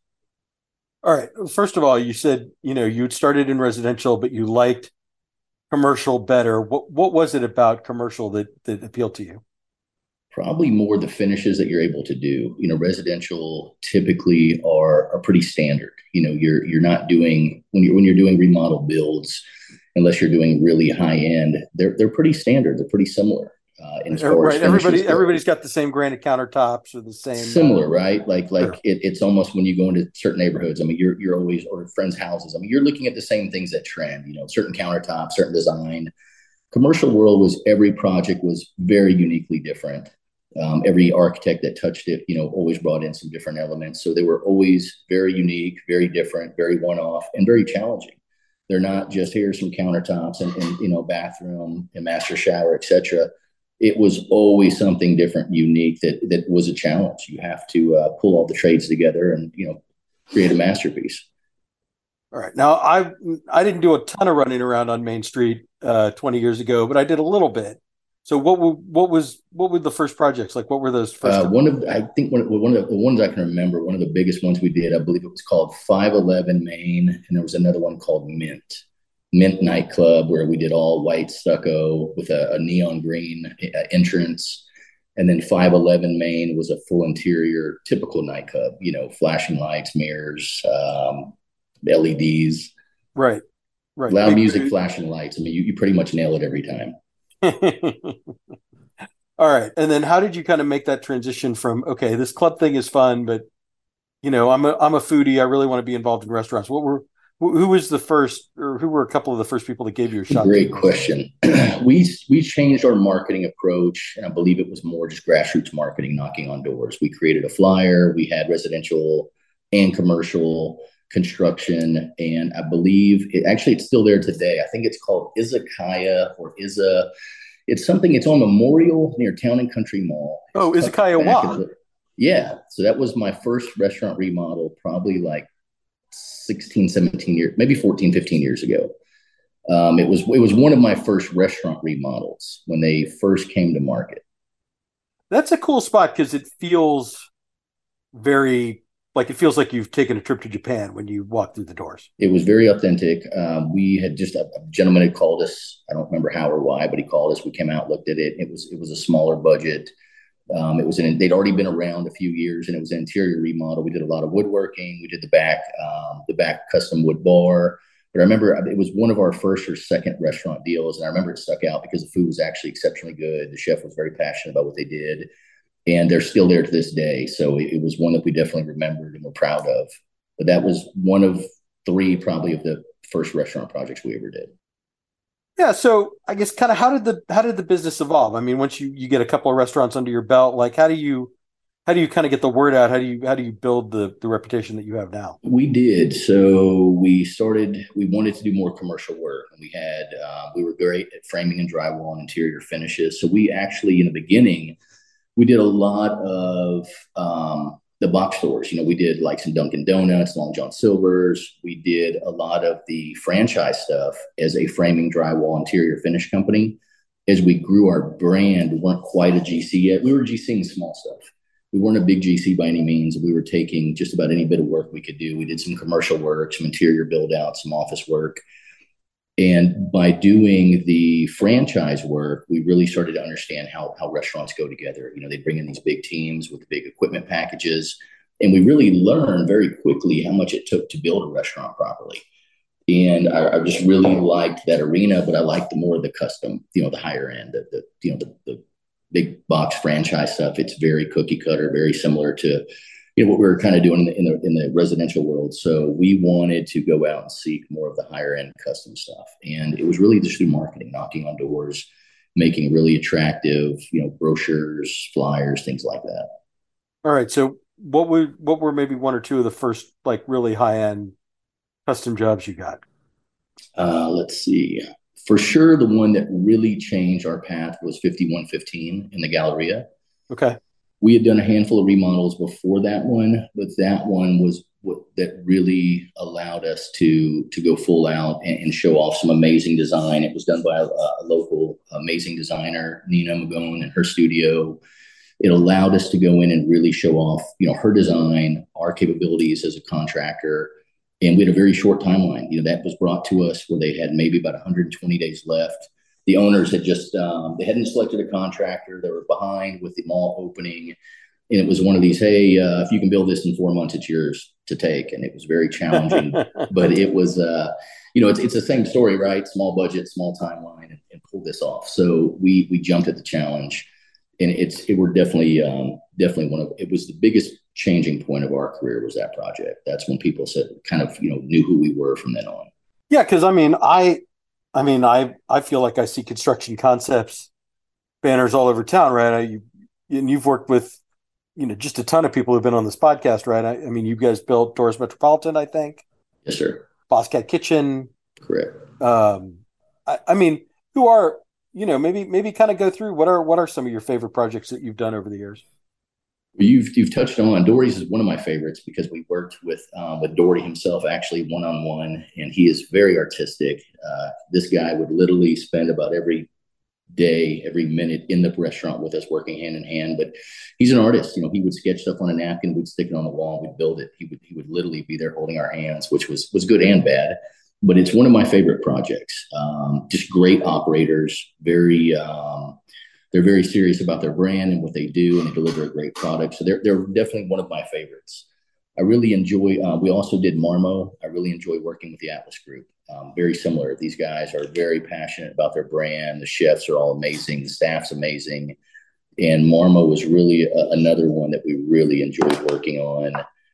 All right. First of all, you said, you know, you had started in residential, but you liked commercial better. What what was it about commercial that, that appealed to you? Probably more the finishes that you're able to do. You know, residential typically are are pretty standard. You know, you're you're not doing when you're when you're doing remodel builds, unless you're doing really high end, they're they're pretty standard. They're pretty similar. Uh, in far right. as Everybody go. everybody's got the same granite countertops or the same similar, uh, right? Like like sure. it, it's almost when you go into certain neighborhoods. I mean, you're you're always or friends' houses. I mean, you're looking at the same things that trend. You know, certain countertops, certain design. Commercial world was every project was very uniquely different. Um, every architect that touched it, you know, always brought in some different elements. So they were always very unique, very different, very one-off, and very challenging. They're not just here's some countertops and, and you know, bathroom and master shower, et cetera. It was always something different, unique that that was a challenge. You have to uh, pull all the trades together and, you know, create a masterpiece. All right. Now I I didn't do a ton of running around on Main Street uh, twenty years ago, but I did a little bit. So what were, what was what were the first projects like? What were those first? Uh, one of I think one, one of the, the ones I can remember, one of the biggest ones we did, I believe it was called five eleven Main, and there was another one called Mint, Mint nightclub, where we did all white stucco with a, a neon green uh, entrance. And then five eleven Main was a full interior, typical nightclub, you know, flashing lights, mirrors, um, L E Ds. Right, right. Loud Big music, food. flashing lights. I mean, you, you pretty much nail it every time. All right. And then how did you kind of make that transition from, okay, this club thing is fun, but you know, I'm a I'm a foodie. I really want to be involved in restaurants. What were who was the first, or who were a couple of the first people that gave you a shot? Great question. we we changed our marketing approach, and I believe it was more just grassroots marketing, knocking on doors. We created a flyer. We had residential and commercial construction, and I believe it actually it's still there today. I think it's called Izakaya or Iza. It's something. It's on Memorial near Town and Country Mall. It's Oh, Izakaya Wa. the, yeah. So that was my first restaurant remodel, probably like sixteen, seventeen years, maybe fourteen, fifteen years ago. Um, it was it was one of my first restaurant remodels when they first came to market. That's a cool spot because it feels very like it feels like you've taken a trip to Japan when you walk through the doors. It was very authentic. Um, we had just a, a gentleman had called us. I don't remember how or why, but he called us. We came out, looked at it. It was it was a smaller budget. Um, it was an they'd already been around a few years, and it was an interior remodel. We did a lot of woodworking. We did the back um, the back custom wood bar. But I remember it was one of our first or second restaurant deals, and I remember it stuck out because the food was actually exceptionally good. The chef was very passionate about what they did, and they're still there to this day. So it, it was one that we definitely remembered and were proud of. But that was one of three probably of the first restaurant projects we ever did. Yeah, so I guess kind of how did the how did the business evolve? I mean, once you, you get a couple of restaurants under your belt, like how do you how do you kind of get the word out? How do you how do you build the the reputation that you have now? We did. So we started. We wanted to do more commercial work, and we had uh, we were great at framing and drywall and interior finishes. So we actually, in the beginning, we did a lot of um, the box stores. You know, we did like some Dunkin' Donuts, Long John Silver's. We did a lot of the franchise stuff as a framing, drywall, interior finish company. As we grew our brand, we weren't quite a G C yet. We were GCing small stuff. We weren't a big G C by any means. We were taking just about any bit of work we could do. We did some commercial work, some interior build out, some office work. And by doing the franchise work, we really started to understand how, how restaurants go together. You know, they bring in these big teams with big equipment packages. And we really learned very quickly how much it took to build a restaurant properly. And I, I just really liked that arena, but I liked the more of the custom, you know, the higher end, the, the you know, the, the big box franchise stuff. It's very cookie cutter, very similar to, you know, what we were kind of doing in the, in the, in the residential world. So we wanted to go out and seek more of the higher end custom stuff. And it was really just through marketing, knocking on doors, making really attractive, you know, brochures, flyers, things like that. All right. So what were, what were maybe one or two of the first, like really high end custom jobs you got? Uh, let's see. For sure, the one that really changed our path was fifty-one fifteen in the Galleria. Okay. We had done a handful of remodels before that one, but that one was what that really allowed us to to go full out and, and show off some amazing design. It was done by a, a local amazing designer, Nina Magone, in her studio. It allowed us to go in and really show off, you know, her design, our capabilities as a contractor. And we had a very short timeline. You know, that was brought to us where they had maybe about one hundred twenty days left. The owners had just, um, they hadn't selected a contractor. They were behind with the mall opening. And it was one of these, hey, uh, if you can build this in four months, it's yours to take. And it was very challenging, but it was, uh, you know, it's, it's the same story, right? Small budget, small timeline, and, and pull this off. So we, we jumped at the challenge, and it's, it were definitely, um, definitely one of, it was the biggest changing point of our career was that project. That's when people said, kind of, you know, knew who we were from then on. Yeah. Cause I mean, I, I mean, I, I feel like I see construction concepts banners all over town, right? I, you, and you've worked with, you know, just a ton of people who've been on this podcast, right? I, I mean, you guys built Doors Metropolitan, I think. Yes, sir. Boss Cat Kitchen. Correct. Um, I, I mean, who are, you know, maybe, maybe kind of go through what are, what are some of your favorite projects that you've done over the years? You've you've touched on Dory's is one of my favorites because we worked with um, with Dory himself actually one on one, and he is very artistic. Uh, this guy would literally spend about every day, every minute in the restaurant with us, working hand in hand. But he's an artist. You know, he would sketch stuff on a napkin, we'd stick it on the wall, we'd build it. He would he would literally be there holding our hands, which was was good and bad. But it's one of my favorite projects. Um, just great operators, very. Um, They're very serious about their brand and what they do, and they deliver a great product. So they're they're definitely one of my favorites. I really enjoy. Uh, we also did Marmo. I really enjoy working with the Atlas Group. Um, very similar. These guys are very passionate about their brand. The chefs are all amazing. The staff's amazing. And Marmo was really a, another one that we really enjoyed working on.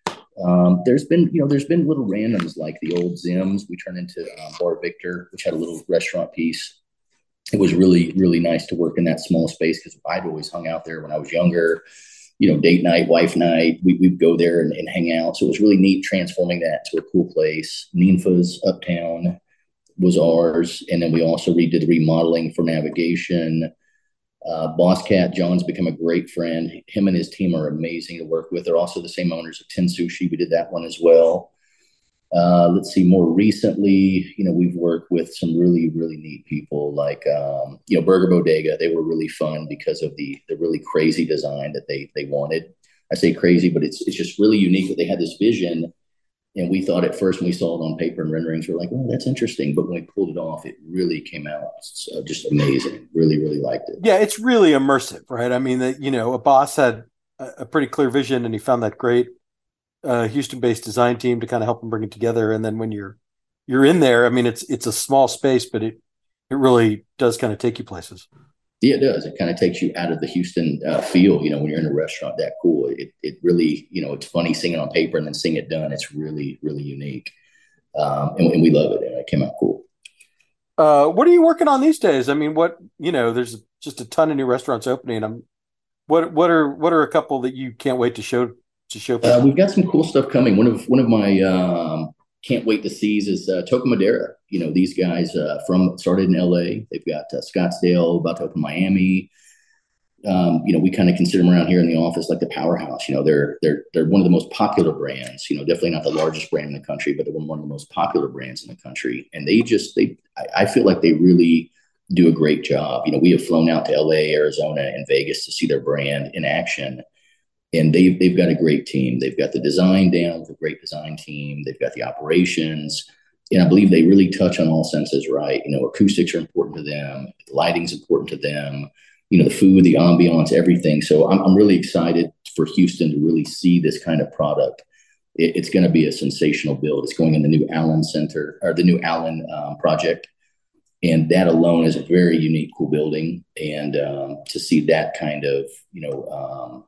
Um, there's been, you know, there's been little randoms like the old Zims. We turned into um, Bar Victor, which had a little restaurant piece. It was really, really nice to work in that small space because I'd always hung out there when I was younger, you know, date night, wife night. We, we'd go there and, and hang out. So it was really neat transforming that to a cool place. Ninfa's Uptown was ours. And then we also redid the remodeling for Navigation. Uh, Boss Cat, John's become a great friend. Him and his team are amazing to work with. They're also the same owners of Ten Sushi. We did that one as well. Uh, let's see, more recently, you know, we've worked with some really, really neat people like, um, you know, Burger Bodega. They were really fun because of the the really crazy design that they they wanted. I say crazy, but it's it's just really unique that they had this vision. And we thought at first when we saw it on paper and renderings, we're like, oh, that's interesting. But when we pulled it off, it really came out so just amazing. Really, really liked it. Yeah, it's really immersive, right? I mean, that you know, a boss had a, a pretty clear vision, and he found that great uh, Houston-based design team to kind of help them bring it together. And then when you're you're in there, I mean, it's it's a small space, but it it really does kind of take you places. Yeah, it does. It kind of takes you out of the Houston uh, feel, you know, when you're in a restaurant that cool. It it really, you know, it's funny seeing it on paper and then seeing it done. It's really, really unique. Um, and, and we love it. And it came out cool. Uh, what are you working on these days? I mean, what, you know, there's just a ton of new restaurants opening. I'm, what, what are, what are a couple that you can't wait to show, to show people? Uh, we've got some cool stuff coming. One of, one of my, um, can't wait to seize is uh, Toca Madera. You know, these guys uh, from started in L A. They've got uh, Scottsdale, about to open Miami. Um, you know, we kind of consider them around here in the office like the powerhouse. You know, they're they're they're one of the most popular brands. You know, definitely not the largest brand in the country, but they're one of the most popular brands in the country. And they just they I, I feel like they really do a great job. You know, we have flown out to L A, Arizona, and Vegas to see their brand in action. And they've, they've got a great team. They've got the design down with a great design team. They've got the operations. And I believe they really touch on all senses, right? You know, acoustics are important to them. The lighting's important to them. You know, the food, the ambiance, everything. So I'm, I'm really excited for Houston to really see this kind of product. It, it's going to be a sensational build. It's going in the new Allen Center, or the new Allen um, project. And that alone is a very unique, cool building. And um, to see that kind of, you know, um,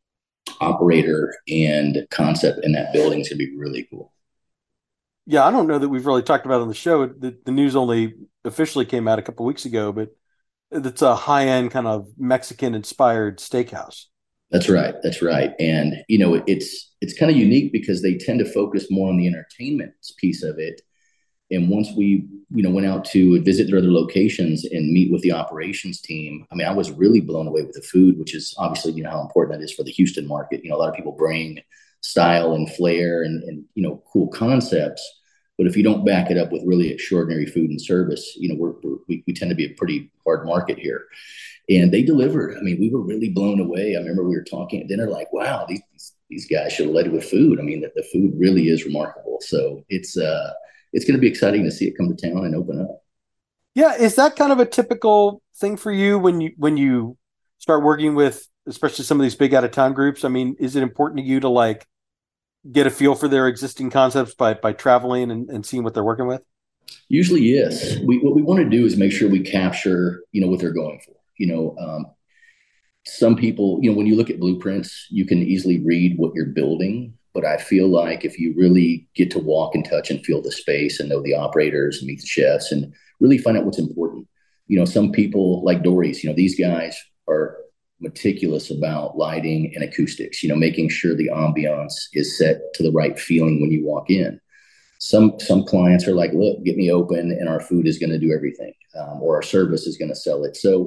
operator and concept in that building is going to be really cool. Yeah, I don't know that we've really talked about it on the show. The, the news only officially came out a couple of weeks ago, but it's a high-end kind of Mexican-inspired steakhouse. That's right. That's right. And, you know, it's it's kind of unique because they tend to focus more on the entertainment piece of it. And once we, you know, went out to visit their other locations and meet with the operations team, I mean, I was really blown away with the food, which is obviously, you know, how important that is for the Houston market. You know, a lot of people bring style and flair and, and, you know, cool concepts. But if you don't back it up with really extraordinary food and service, you know, we're, we're, we, we tend to be a pretty hard market here. And they delivered. I mean, we were really blown away. I remember we were talking at dinner like, wow, these these guys should have led with food. I mean, the, the food really is remarkable. So it's, uh, it's going to be exciting to see it come to town and open up. Yeah. Is that kind of a typical thing for you when you, when you start working with, especially some of these big out of town groups? I mean, is it important to you to like get a feel for their existing concepts by, by traveling and, and seeing what they're working with? Usually, yes. We, what we want to do is make sure we capture, you know, what they're going for. You know, um, some people, you know, when you look at blueprints, you can easily read what you're building. But I feel like if you really get to walk and touch and feel the space and know the operators and meet the chefs and really find out what's important. You know, some people like Dory's, you know, these guys are meticulous about lighting and acoustics, you know, making sure the ambiance is set to the right feeling when you walk in. Some some clients are like, look, get me open and our food is going to do everything, um, or our service is going to sell it. So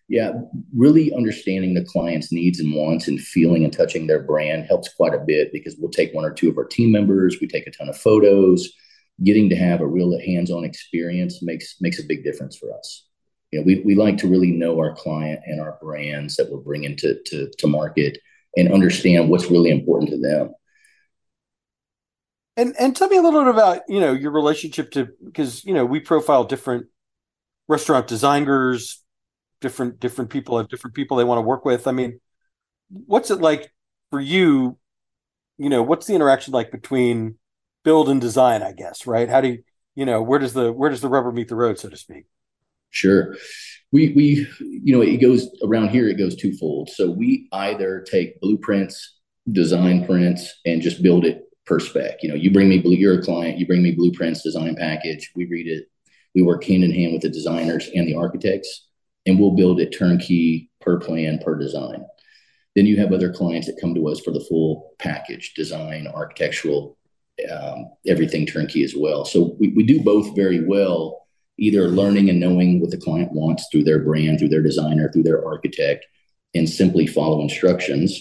Yeah, really understanding the client's needs and wants and feeling and touching their brand helps quite a bit because we'll take one or two of our team members, we take a ton of photos. Getting to have a real hands-on experience makes makes a big difference for us. You know, we, we like to really know our client and our brands that we're bringing to, to, to market and understand what's really important to them. And and tell me a little bit about, you know, your relationship to, because, you know, we profile different restaurant designers, different different people have different people they want to work with. I mean, what's it like for you? You know, what's the interaction like between build and design, I guess, right? How do you, you know, where does the where does the rubber meet the road, so to speak? Sure. We we you know, it goes around here, it goes twofold. So we either take blueprints, design prints, and just build it per spec. You know, you bring me blue, you're a client, you bring me blueprints, design package, we read it, we work hand in hand with the designers and the architects, and we'll build it turnkey per plan, per design. Then you have other clients that come to us for the full package, design, architectural, um, everything turnkey as well. So we, we do both very well, either learning and knowing what the client wants through their brand, through their designer, through their architect, and simply follow instructions.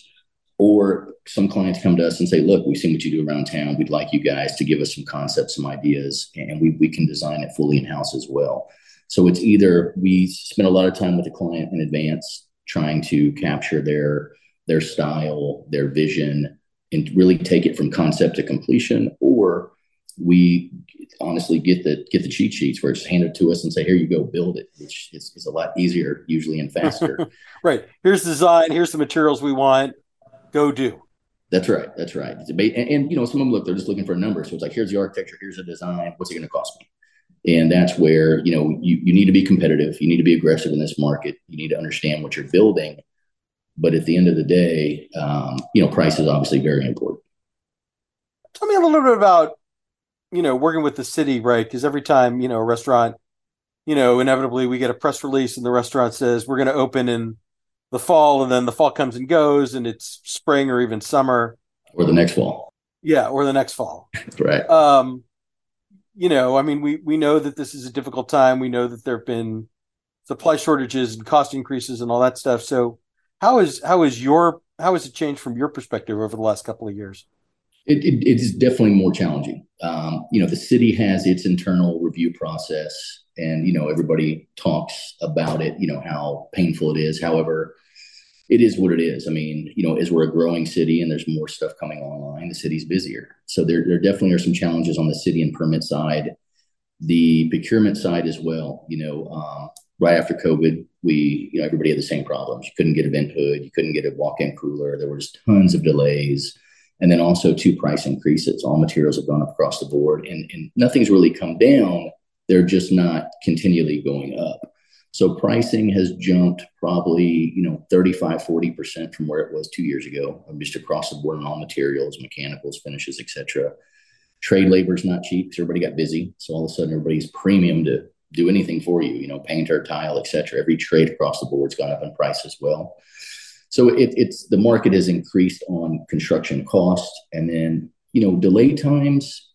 Or some clients come to us and say, look, we've seen what you do around town. We'd like you guys to give us some concepts, some ideas, and we, we can design it fully in-house as well. So it's either we spend a lot of time with the client in advance trying to capture their their style, their vision, and really take it from concept to completion, or we honestly get the get the cheat sheets where it's handed to us and say, here you go, build it, which is, is a lot easier usually and faster. Right. Here's the design. Here's the materials we want. Go do. That's right. That's right. It's a ba- and, and, you know, some of them look, they're just looking for a number. So it's like, here's the architecture, here's the design. What's it going to cost me? And that's where, you know, you, you need to be competitive. You need to be aggressive in this market. You need to understand what you're building. But at the end of the day, um, you know, price is obviously very important. Tell me a little bit about, you know, working with the city, right? Because every time, you know, a restaurant, you know, inevitably we get a press release and the restaurant says we're going to open in the fall, and then the fall comes and goes and it's spring or even summer. Or the next fall. Yeah, or the next fall. Right. Um, you know, I mean, we, we know that this is a difficult time. We know that there have been supply shortages and cost increases and all that stuff. So how is how is your how has it changed from your perspective over the last couple of years? It, it, it is definitely more challenging. Um, you know, the city has its internal review process, and you know, everybody talks about it. You know how painful it is. However, it is what it is. I mean, you know, as we're a growing city and there's more stuff coming online, the city's busier. So there, there definitely are some challenges on the city and permit side, the procurement side as well. You know, um, right after COVID, we, you know, everybody had the same problems. You couldn't get a vent hood, you couldn't get a walk-in cooler. There was tons of delays. And then also two price increases. All materials have gone up across the board, and, and nothing's really come down. They're just not continually going up. So pricing has jumped probably, you know, thirty-five, forty percent from where it was two years ago, just across the board on all materials, mechanicals, finishes, et cetera. Trade labor is not cheap because everybody got busy. So all of a sudden everybody's premium to do anything for you, you know, painter, tile, et cetera. Every trade across the board's gone up in price as well. So it, it's the market has increased on construction cost, and then, you know, delay times,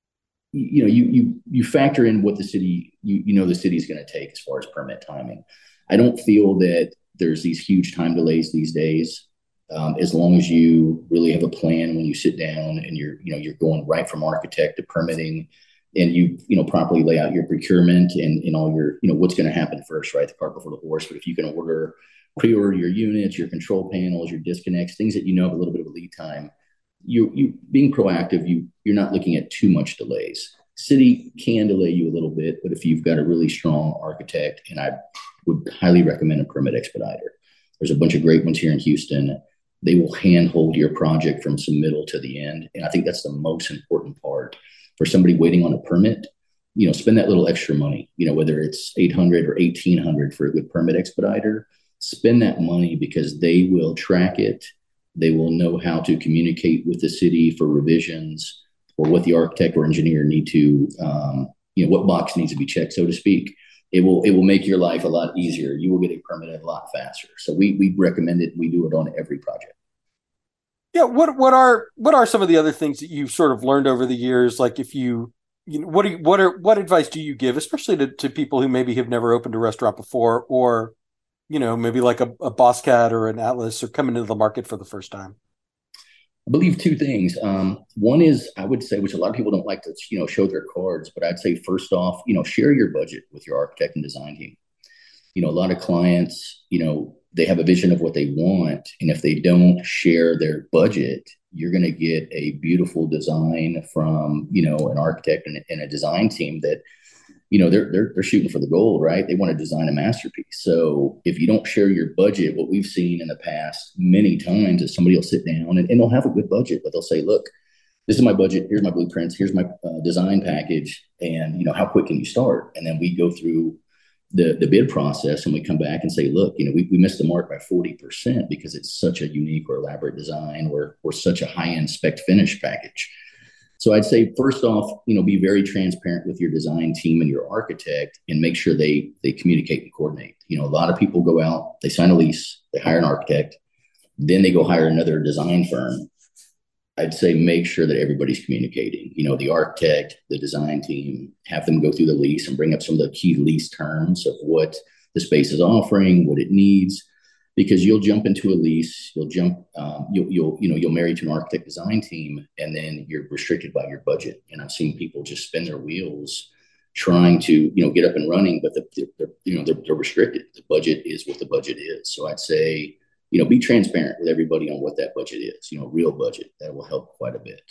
you know, you you you factor in what the city, you, you know, the city's going to take as far as permit timing. I don't feel that there's these huge time delays these days. Um, as long as you really have a plan when you sit down and you're, you know, you're going right from architect to permitting, and you, you know, properly lay out your procurement and, and all your, you know, what's going to happen first, right? The cart before the horse. But if you can order, pre-order your units, your control panels, your disconnects, things that you know have a little bit of a lead time, you you being proactive, you you're not looking at too much delays. City can delay you a little bit, but if you've got a really strong architect, and I would highly recommend a permit expediter. There's a bunch of great ones here in Houston. They will handhold your project from submittal to the end, and I think that's the most important part for somebody waiting on a permit. You know, spend that little extra money. You know, whether it's eight hundred or eighteen hundred for a good permit expediter. Spend that money because they will track it. They will know how to communicate with the city for revisions, or what the architect or engineer need to, um, you know, what box needs to be checked, so to speak. It will it will make your life a lot easier. You will get a permit a lot faster. So we we recommend it. We do it on every project. Yeah. What what are what are some of the other things that you've sort of learned over the years? Like, if you, you know, what do you, what are what advice do you give, especially to, to people who maybe have never opened a restaurant before, or you know, maybe like a, a Bosscat or an Atlas are coming into the market for the first time? I believe two things. Um, one is I would say, which a lot of people don't like to, you know, show their cards, but I'd say first off, you know, share your budget with your architect and design team. You know, a lot of clients, you know, they have a vision of what they want, and if they don't share their budget, you're going to get a beautiful design from, you know, an architect and, and a design team that, you know, they're, they're they're shooting for the gold, right? They want to design a masterpiece. So if you don't share your budget, what we've seen in the past many times is somebody will sit down and, and they'll have a good budget, but they'll say, look, this is my budget. Here's my blueprints. Here's my uh, design package. And, you know, how quick can you start? And then we go through the, the bid process and we come back and say, look, you know, we, we missed the mark by forty percent because it's such a unique or elaborate design or, or such a high-end spec finish package. So I'd say first off, you know, be very transparent with your design team and your architect and make sure they they communicate and coordinate. You know, a lot of people go out, they sign a lease, they hire an architect, then they go hire another design firm. I'd say make sure that everybody's communicating. You know, the architect, the design team, have them go through the lease and bring up some of the key lease terms of what the space is offering, what it needs. Because you'll jump into a lease, you'll jump, um, you'll, you'll, you know, you'll marry to an architect design team, and then you're restricted by your budget. And I've seen people just spin their wheels trying to, you know, get up and running, but the, they're, you know, they're, they're restricted. The budget is what the budget is. So I'd say, you know, be transparent with everybody on what that budget is. You know, real budget, that will help quite a bit.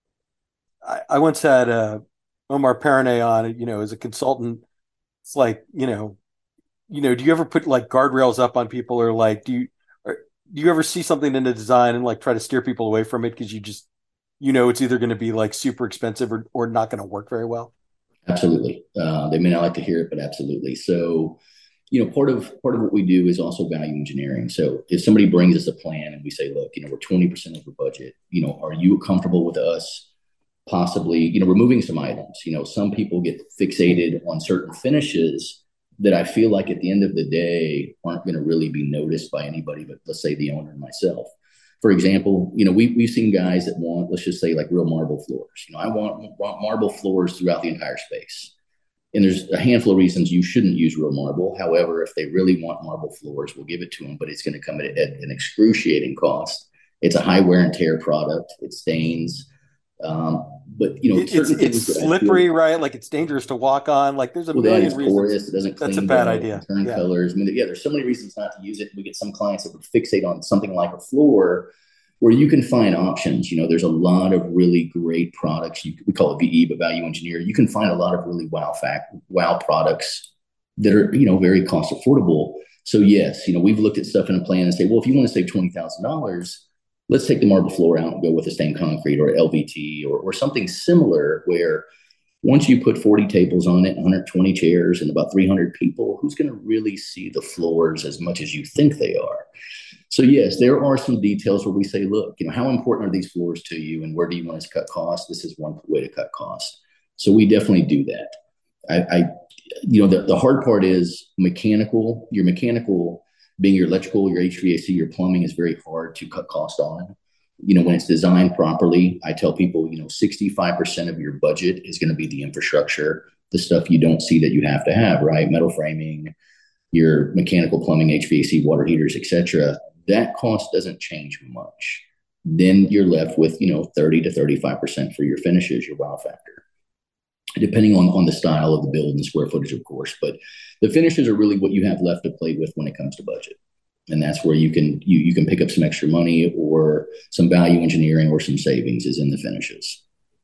I, I once had uh, Omar Perenay on, you know, as a consultant. It's like, you know. You know, do you ever put like guardrails up on people, or like, do you, or do you ever see something in the design and like try to steer people away from it because you just, you know, it's either going to be like super expensive or, or not going to work very well? Absolutely. Uh, they may not like to hear it, but absolutely. So, you know, part of part of what we do is also value engineering. So if somebody brings us a plan and we say, look, you know, we're twenty percent over budget, you know, are you comfortable with us possibly, you know, removing some items? You know, some people get fixated on certain finishes that I feel like at the end of the day aren't going to really be noticed by anybody but, let's say, the owner and myself. For example, you know, we, we've seen guys that want, let's just say, like real marble floors. You know, I want, want marble floors throughout the entire space. And there's a handful of reasons you shouldn't use real marble. However, if they really want marble floors, we'll give it to them, but it's going to come at, at an excruciating cost. It's a high wear and tear product. It stains. Um, but you know, it's it's slippery, feel, right? Like it's dangerous to walk on. Like there's a well, million it's reasons. Porous, it doesn't clean. That's a bad well, idea. Turn yeah. colors. I mean, yeah, there's so many reasons not to use it. We get some clients that would fixate on something like a floor, where you can find options. You know, there's a lot of really great products. You, we call it V E, but value engineer. You can find a lot of really wow fact, wow products that are, you know, very cost affordable. So yes, you know, we've looked at stuff in a plan and say, well, if you want to save twenty thousand dollars, let's take the marble floor out and go with a stained concrete or L V T or, or something similar, where once you put forty tables on it, one hundred twenty chairs and about three hundred people, who's going to really see the floors as much as you think they are? So yes, there are some details where we say, look, you know, how important are these floors to you and where do you want us to cut costs? This is one way to cut costs. So we definitely do that. I, I you know, the, the hard part is mechanical. Your mechanical, being your electrical, your H V A C, your plumbing, is very hard to cut cost on. You know, when it's designed properly, I tell people, you know, sixty-five percent of your budget is going to be the infrastructure, the stuff you don't see that you have to have, right? Metal framing, your mechanical, plumbing, H V A C, water heaters, et cetera. That cost doesn't change much. Then you're left with, you know, thirty to thirty-five percent for your finishes, your wow factor, depending on, on the style of the build and the square footage, of course. But the finishes are really what you have left to play with when it comes to budget. And that's where you can you you can pick up some extra money or some value engineering or some savings is in the finishes.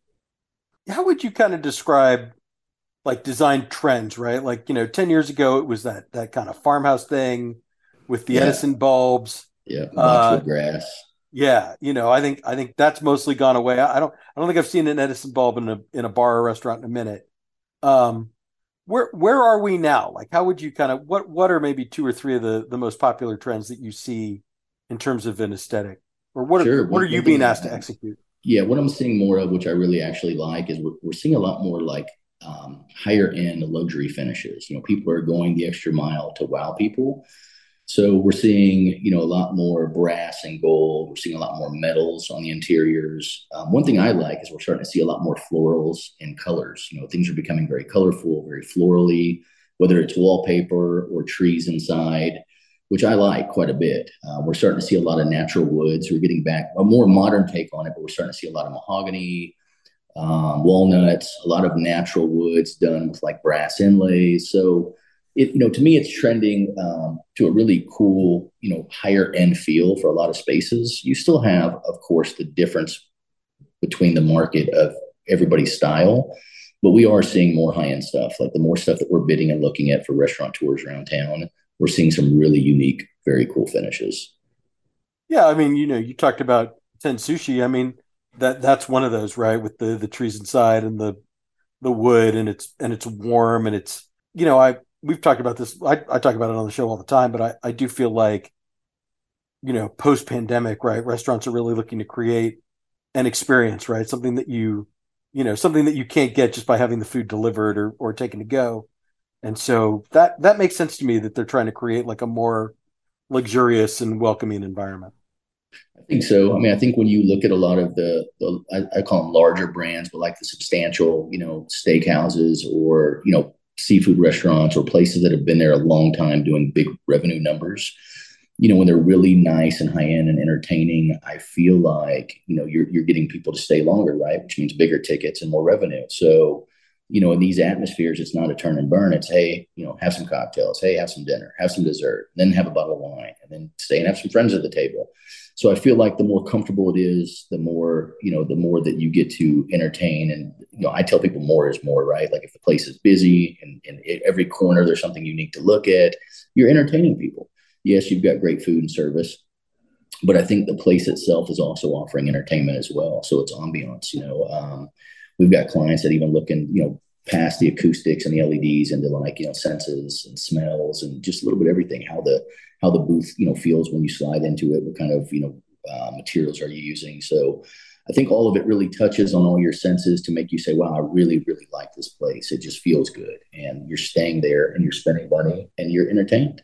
How would you kind of describe like design trends, right? Like, you know, ten years ago, it was that that kind of farmhouse thing with the yeah. Edison bulbs. Yeah, boxwood uh, grass. Yeah, you know, I think I think that's mostly gone away. I, I don't I don't think I've seen an Edison bulb in a in a bar or restaurant in a minute. Um, where where are we now? Like, how would you kind of what what are maybe two or three of the the most popular trends that you see in terms of an aesthetic, or what sure. are, what are you being asked to execute? Yeah, what I'm seeing more of, which I really actually like, is we're, we're seeing a lot more like um, higher end luxury finishes. You know, people are going the extra mile to wow people. So we're seeing, you know, a lot more brass and gold. We're seeing a lot more metals on the interiors. Um, one thing I like is we're starting to see a lot more florals and colors. You know, things are becoming very colorful, very florally, whether it's wallpaper or trees inside. which I like quite a bit. Uh, we're starting to see a lot of natural woods. We're getting back a more modern take on it, but we're starting to see a lot of mahogany, um, walnuts, a lot of natural woods done with like brass inlays. So, it, you know, to me, it's trending um, to a really cool, you know, higher end feel for a lot of spaces. You still have, of course, the difference between the market of everybody's style, but we are seeing more high end stuff. Like the more stuff that we're bidding and looking at for restaurant tours around town, we're seeing some really unique, very cool finishes. Yeah, I mean, you know, you talked about Ten Sushi. I mean, that that's one of those, right? With the the trees inside and the the wood, and it's and it's warm, and it's, you know, I we've talked about this. I, I talk about it on the show all the time, but I, I do feel like, you know, post pandemic, right? Restaurants are really looking to create an experience, right? Something that you, you know, something that you can't get just by having the food delivered or or taken to go. And so that that makes sense to me that they're trying to create like a more luxurious and welcoming environment. I think so. I mean, I think when you look at a lot of the, the I, I call them larger brands, but like the substantial, you know, steakhouses or, you know, seafood restaurants or places that have been there a long time doing big revenue numbers, you know, when they're really nice and high end and entertaining, I feel like, you know, you're, you're getting people to stay longer, right? Which means bigger tickets and more revenue. So, you know, in these atmospheres, it's not a turn and burn. It's, hey, you know, have some cocktails, hey, have some dinner, have some dessert, then have a bottle of wine, and then stay and have some friends at the table. So I feel like the more comfortable it is, the more, you know, the more that you get to entertain. And, you know, I tell people more is more, right? Like if the place is busy and, and every corner there's something unique to look at, you're entertaining people. Yes, you've got great food and service, but I think the place itself is also offering entertainment as well. So it's ambiance, you know. Um, we've got clients that even looking, you know, past the acoustics and the L E Ds into like, you know, senses and smells and just a little bit of everything, how the how the booth, you know, feels when you slide into it, what kind of, you know, uh, materials are you using. So I think all of it really touches on all your senses to make you say, wow, I really, really like this place. It just feels good. And you're staying there and you're spending money and you're entertained.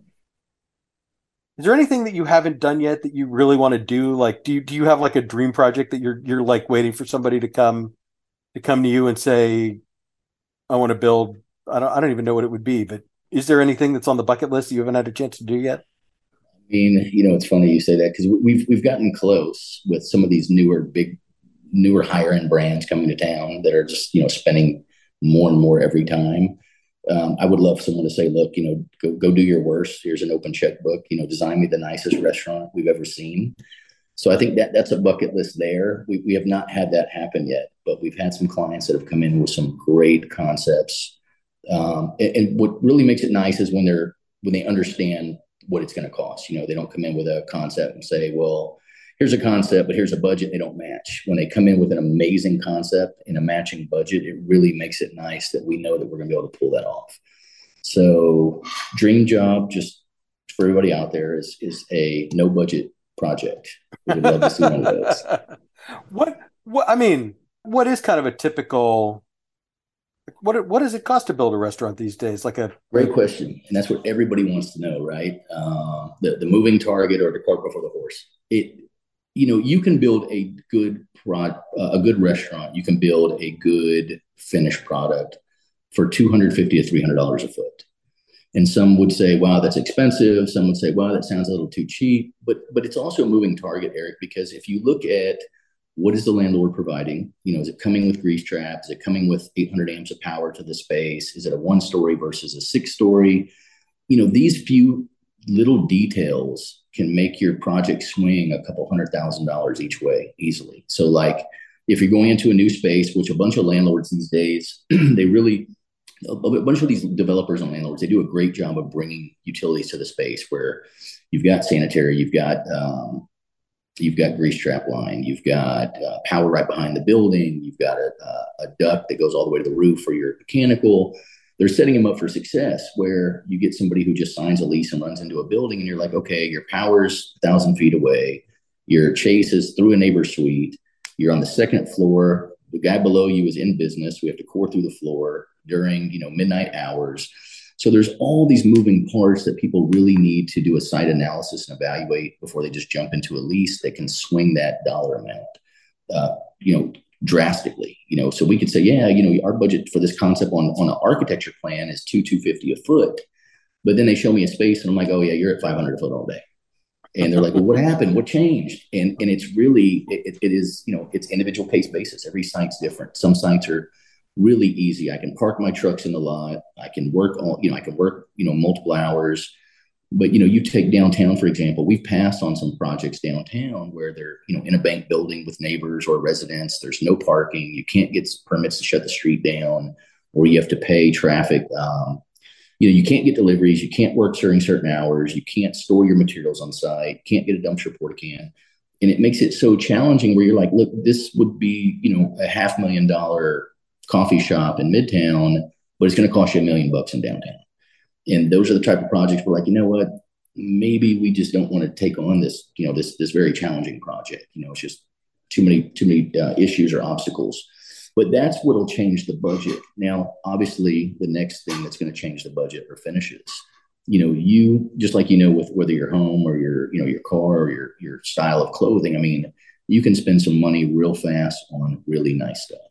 Is there anything that you haven't done yet that you really want to do? Like, do you, do you have like a dream project that you're, you're like waiting for somebody to come, to come to you and say, I want to build, I don't, I don't even know what it would be, but is there anything that's on the bucket list that you haven't had a chance to do yet? I mean, you know, it's funny you say that because we've, we've gotten close with some of these newer, big, newer higher end brands coming to town that are just, you know, spending more and more every time. Um, I would love someone to say, look, you know, go, go do your worst. Here's an open checkbook, you know, design me the nicest restaurant we've ever seen. So I think that that's a bucket list there. We, we have not had that happen yet, but we've had some clients that have come in with some great concepts. Um, and, and what really makes it nice is when they're, when they understand what it's going to cost. You know, they don't come in with a concept and say, well, here's a concept, but here's a budget. They don't match. When they come in with an amazing concept and a matching budget, it really makes it nice that we know that we're going to be able to pull that off. So dream job, just for everybody out there, is, is a no budget project. We'd love to see one of those. What, what, I mean, what is kind of a typical, what, what does it cost to build a restaurant these days? Like a great question. And that's what everybody wants to know, right? Uh, the, the moving target or the cart before the horse. It, you know, you can build a good prod, uh, a good restaurant. You can build a good finished product for two hundred fifty to three hundred dollars a foot. And some would say, wow, that's expensive. Some would say, wow, that sounds a little too cheap. But but it's also a moving target, Eric, because if you look at what is the landlord providing, you know, is it coming with grease traps? Is it coming with eight hundred amps of power to the space? Is it a one story versus a six story? You know, these few little details can make your project swing a couple hundred thousand dollars each way easily. So like if you're going into a new space, which a bunch of landlords these days, they really, a bunch of these developers and landlords, they do a great job of bringing utilities to the space where you've got sanitary, you've got, um, you've got grease trap line, you've got uh, power right behind the building, you've got a, a duct that goes all the way to the roof for your mechanical. They're setting them up for success where you get somebody who just signs a lease and runs into a building and you're like, okay, your power's a thousand feet away. Your chase is through a neighbor's suite. You're on the second floor. The guy below you is in business. We have to core through the floor during, you know, midnight hours. So there's all these moving parts that people really need to do a site analysis and evaluate before they just jump into a lease that can swing that dollar amount, uh, you know, drastically, you know. So we could say, yeah, you know, our budget for this concept on, on an architecture plan is two, two fifty a foot. But then they show me a space and I'm like, oh yeah, you're at five hundred a foot all day. And they're like, well, what happened? What changed? And and it's really, it, it is, you know, it's individual case basis. Every site's different. Some sites are really easy. I can park my trucks in the lot. I can work on, you know, I can work, you know, multiple hours. But, you know, you take downtown, for example, we've passed on some projects downtown where they're, you know, in a bank building with neighbors or residents. There's no parking. You can't get permits to shut the street down, or you have to pay traffic. Um, you know, you can't get deliveries. You can't work during certain hours. You can't store your materials on site. Can't get a dumpster porta can. And it makes it so challenging where you're like, look, this would be, you know, a half million dollar coffee shop in Midtown, but it's going to cost you a million bucks in downtown. And those are the type of projects where, like, you know what, maybe we just don't want to take on this, you know, this this very challenging project. You know, it's just too many too many uh, issues or obstacles. But that's what'll change the budget. Now, obviously, the next thing that's going to change the budget are finishes. You know, you just like, you know, with whether your home or your, you know, your car or your your style of clothing. I mean, you can spend some money real fast on really nice stuff.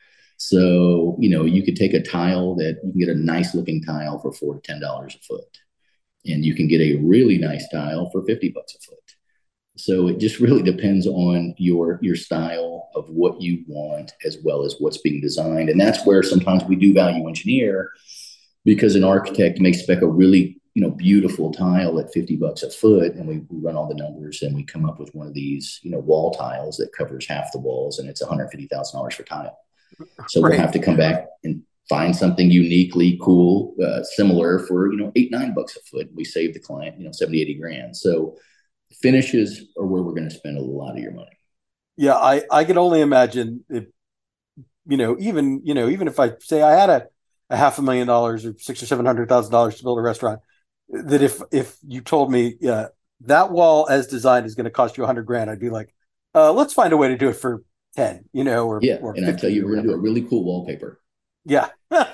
So, you know, you could take a tile that you can get a nice looking tile for four to ten dollars a foot, and you can get a really nice tile for fifty bucks a foot. So it just really depends on your your style of what you want as well as what's being designed. And that's where sometimes we do value engineer, because an architect may spec a really, you know, beautiful tile at fifty bucks a foot, and we run all the numbers and we come up with one of these, you know, wall tiles that covers half the walls, and it's one hundred fifty thousand dollars for tile. So right. We'll have to come back and find something uniquely cool, uh, similar for, you know, eight, nine bucks a foot. We save the client, you know, seventy, eighty grand. So finishes are where we're going to spend a lot of your money. Yeah. I, I can only imagine if, you know, even, you know, even if I say I had a, a half a million dollars or six or seven hundred thousand dollars to build a restaurant, that if, if you told me, yeah, that wall as designed is going to cost you a hundred grand, I'd be like, uh, let's find a way to do it for ten, you know, or yeah, or and I tell you, we're going to do a really cool wallpaper. Yeah,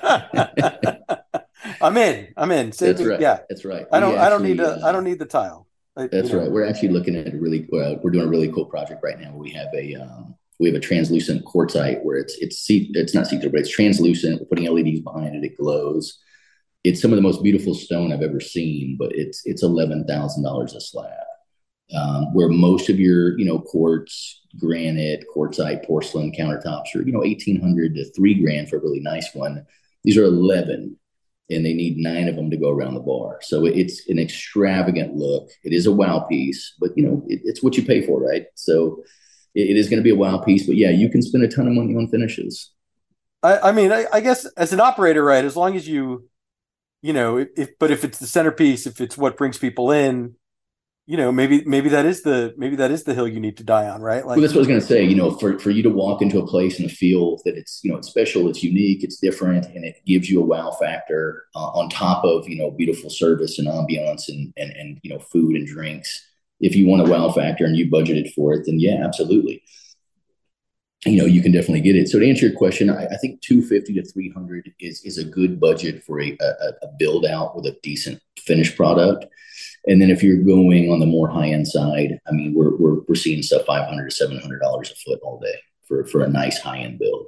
I'm in. I'm in. Save that's me, right. Yeah, that's right. I don't. We I don't need actually, the. Uh, I don't need the tile. I, that's you know. right. We're actually looking at a really. Uh, we're doing a really cool project right now. Where we have a. Um, we have a translucent quartzite where it's it's see it's not see through, but it's translucent. We're putting L E Ds behind it. It glows. It's some of the most beautiful stone I've ever seen, but it's it's eleven thousand dollars a slab. Um, where most of your, you know, quartz, granite, quartzite, porcelain countertops are, you know, eighteen hundred to three grand for a really nice one. These are eleven, and they need nine of them to go around the bar. So it's an extravagant look. It is a wow piece, but, you know, it, it's what you pay for, right? So it, it is going to be a wow piece, but yeah, you can spend a ton of money on finishes. I, I mean, I, I guess as an operator, right, as long as you, you know, if, but if it's the centerpiece, if it's what brings people in, you know, maybe maybe that is the maybe that is the hill you need to die on, right? Like, well, that's what I was going to say. You know, for, for you to walk into a place and feel that it's, you know, it's special, it's unique, it's different, and it gives you a wow factor uh, on top of, you know, beautiful service and ambiance and and and you know, food and drinks. If you want a wow factor and you budgeted for it, then yeah, absolutely. You know, you can definitely get it. So to answer your question, I, I think two fifty to three hundred is is a good budget for a, a, a build out with a decent finished product. And then if you're going on the more high end side, I mean, we're we're we're seeing stuff five hundred to seven hundred dollars a foot all day for for a nice high end build.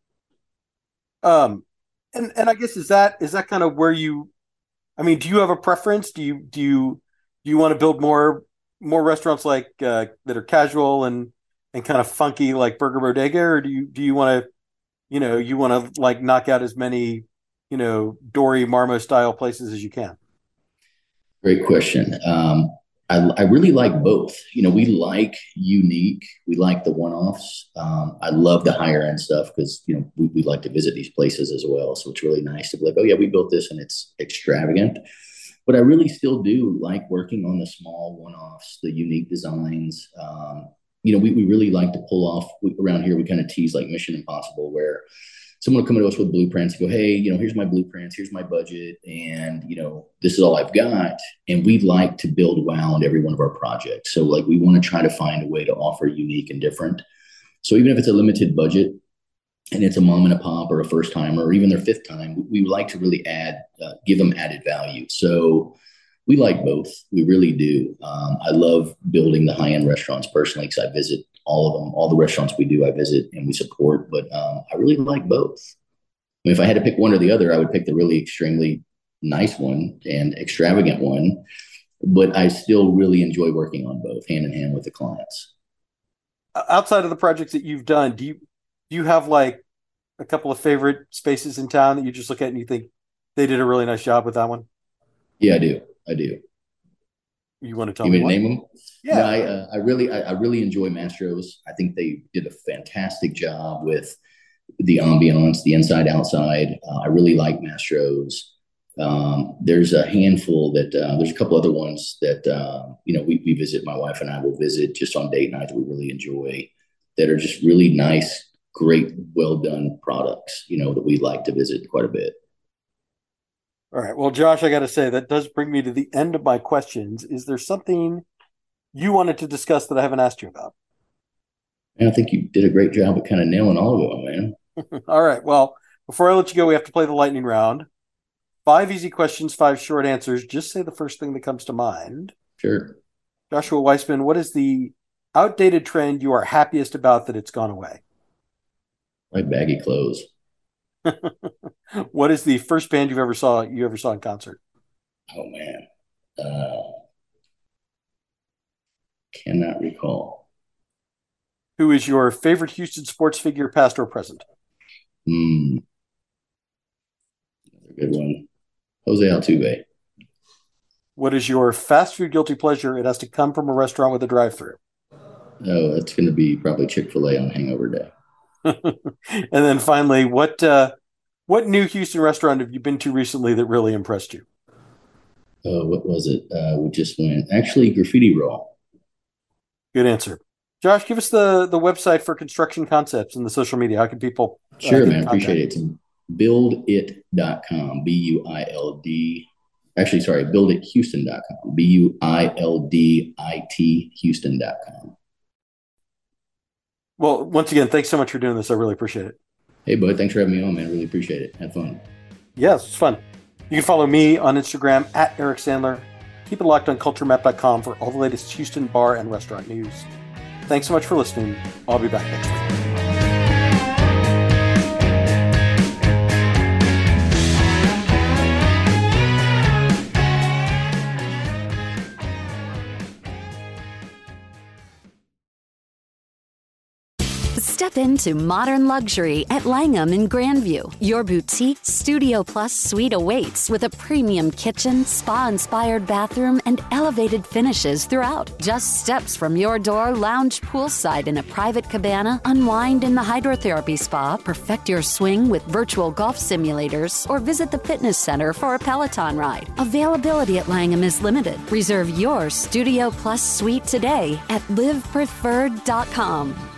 Um, and and I guess is that is that kind of where you, I mean, do you have a preference? Do you do you do you want to build more more restaurants like uh, that are casual and and kind of funky like Burger Bodega, or do you do you want to, you know, you want to like knock out as many, you know, Dory Marmo style places as you can? Great question. Um, I, I really like both. You know, we like unique. We like the one-offs. Um, I love the higher end stuff because, you know, we, we like to visit these places as well. So it's really nice to be like, oh yeah, we built this and it's extravagant. But I really still do like working on the small one-offs, the unique designs. Um, you know, we, we really like to pull off we, around here. We kind of tease like Mission Impossible, where someone will come to us with blueprints and go, hey, you know, here's my blueprints, here's my budget, and, you know, this is all I've got. And we'd like to build wow on every one of our projects. So like we want to try to find a way to offer unique and different. So even if it's a limited budget and it's a mom and a pop or a first timer or even their fifth time, we would like to really add, uh, give them added value. So we like both. We really do. Um, I love building the high-end restaurants personally because I visit all of them. All the restaurants we do, I visit and we support. But um, I really like both. I mean, if I had to pick one or the other, I would pick the really extremely nice one and extravagant one, but I still really enjoy working on both hand in hand with the clients. Outside of the projects that you've done, do you do you have like a couple of favorite spaces in town that you just look at and you think they did a really nice job with that one? Yeah, I do. I do. You want to tell you me? You mean to name them? Yeah. No, I, uh, I really, I, I really enjoy Mastro's. I think they did a fantastic job with the ambiance, the inside outside. Uh, I really like Mastro's. Um, there's a handful that uh, there's a couple other ones that uh, you know we, we visit. My wife and I will visit just on date nights. We really enjoy that are just really nice, great, well done products. You know that we like to visit quite a bit. All right. Well, Josh, I got to say that does bring me to the end of my questions. Is there something you wanted to discuss that I haven't asked you about? And I think you did a great job of kind of nailing all of them, man. All right. Well, before I let you go, we have to play the lightning round. Five easy questions, five short answers. Just say the first thing that comes to mind. Sure. Joshua Weissman, what is the outdated trend you are happiest about that it's gone away? Like baggy clothes. What is the first band you ever saw you ever saw in concert? Oh man. Uh, cannot recall. Who is your favorite Houston sports figure, past or present? Hmm. That's a good one. Jose Altuve. What is your fast food guilty pleasure? It has to come from a restaurant with a drive-through. Oh, that's going to be probably Chick-fil-A on hangover day. And then finally, what uh, what new Houston restaurant have you been to recently that really impressed you? Oh, what was it? Uh, we just went. Actually, Graffiti Roll. Good answer. Josh, give us the, the website for Construction Concepts and the social media. How can people? Uh, sure, man. Appreciate it. It's build it dot com. B U I L D. Actually, sorry, build it houston dot com. B U I L D I T Houston dot com. Well, once again, thanks so much for doing this. I really appreciate it. Hey, bud. Thanks for having me on, man. Really appreciate it. Have fun. Yes, it's fun. You can follow me on Instagram at Eric Sandler. Keep it locked on culture map dot com for all the latest Houston bar and restaurant news. Thanks so much for listening. I'll be back next week. Step into modern luxury at Langham in Grandview. Your boutique Studio Plus suite awaits with a premium kitchen, spa-inspired bathroom, and elevated finishes throughout. Just steps from your door, lounge poolside in a private cabana, unwind in the hydrotherapy spa, perfect your swing with virtual golf simulators, or visit the fitness center for a Peloton ride. Availability at Langham is limited. Reserve your Studio Plus suite today at live preferred dot com.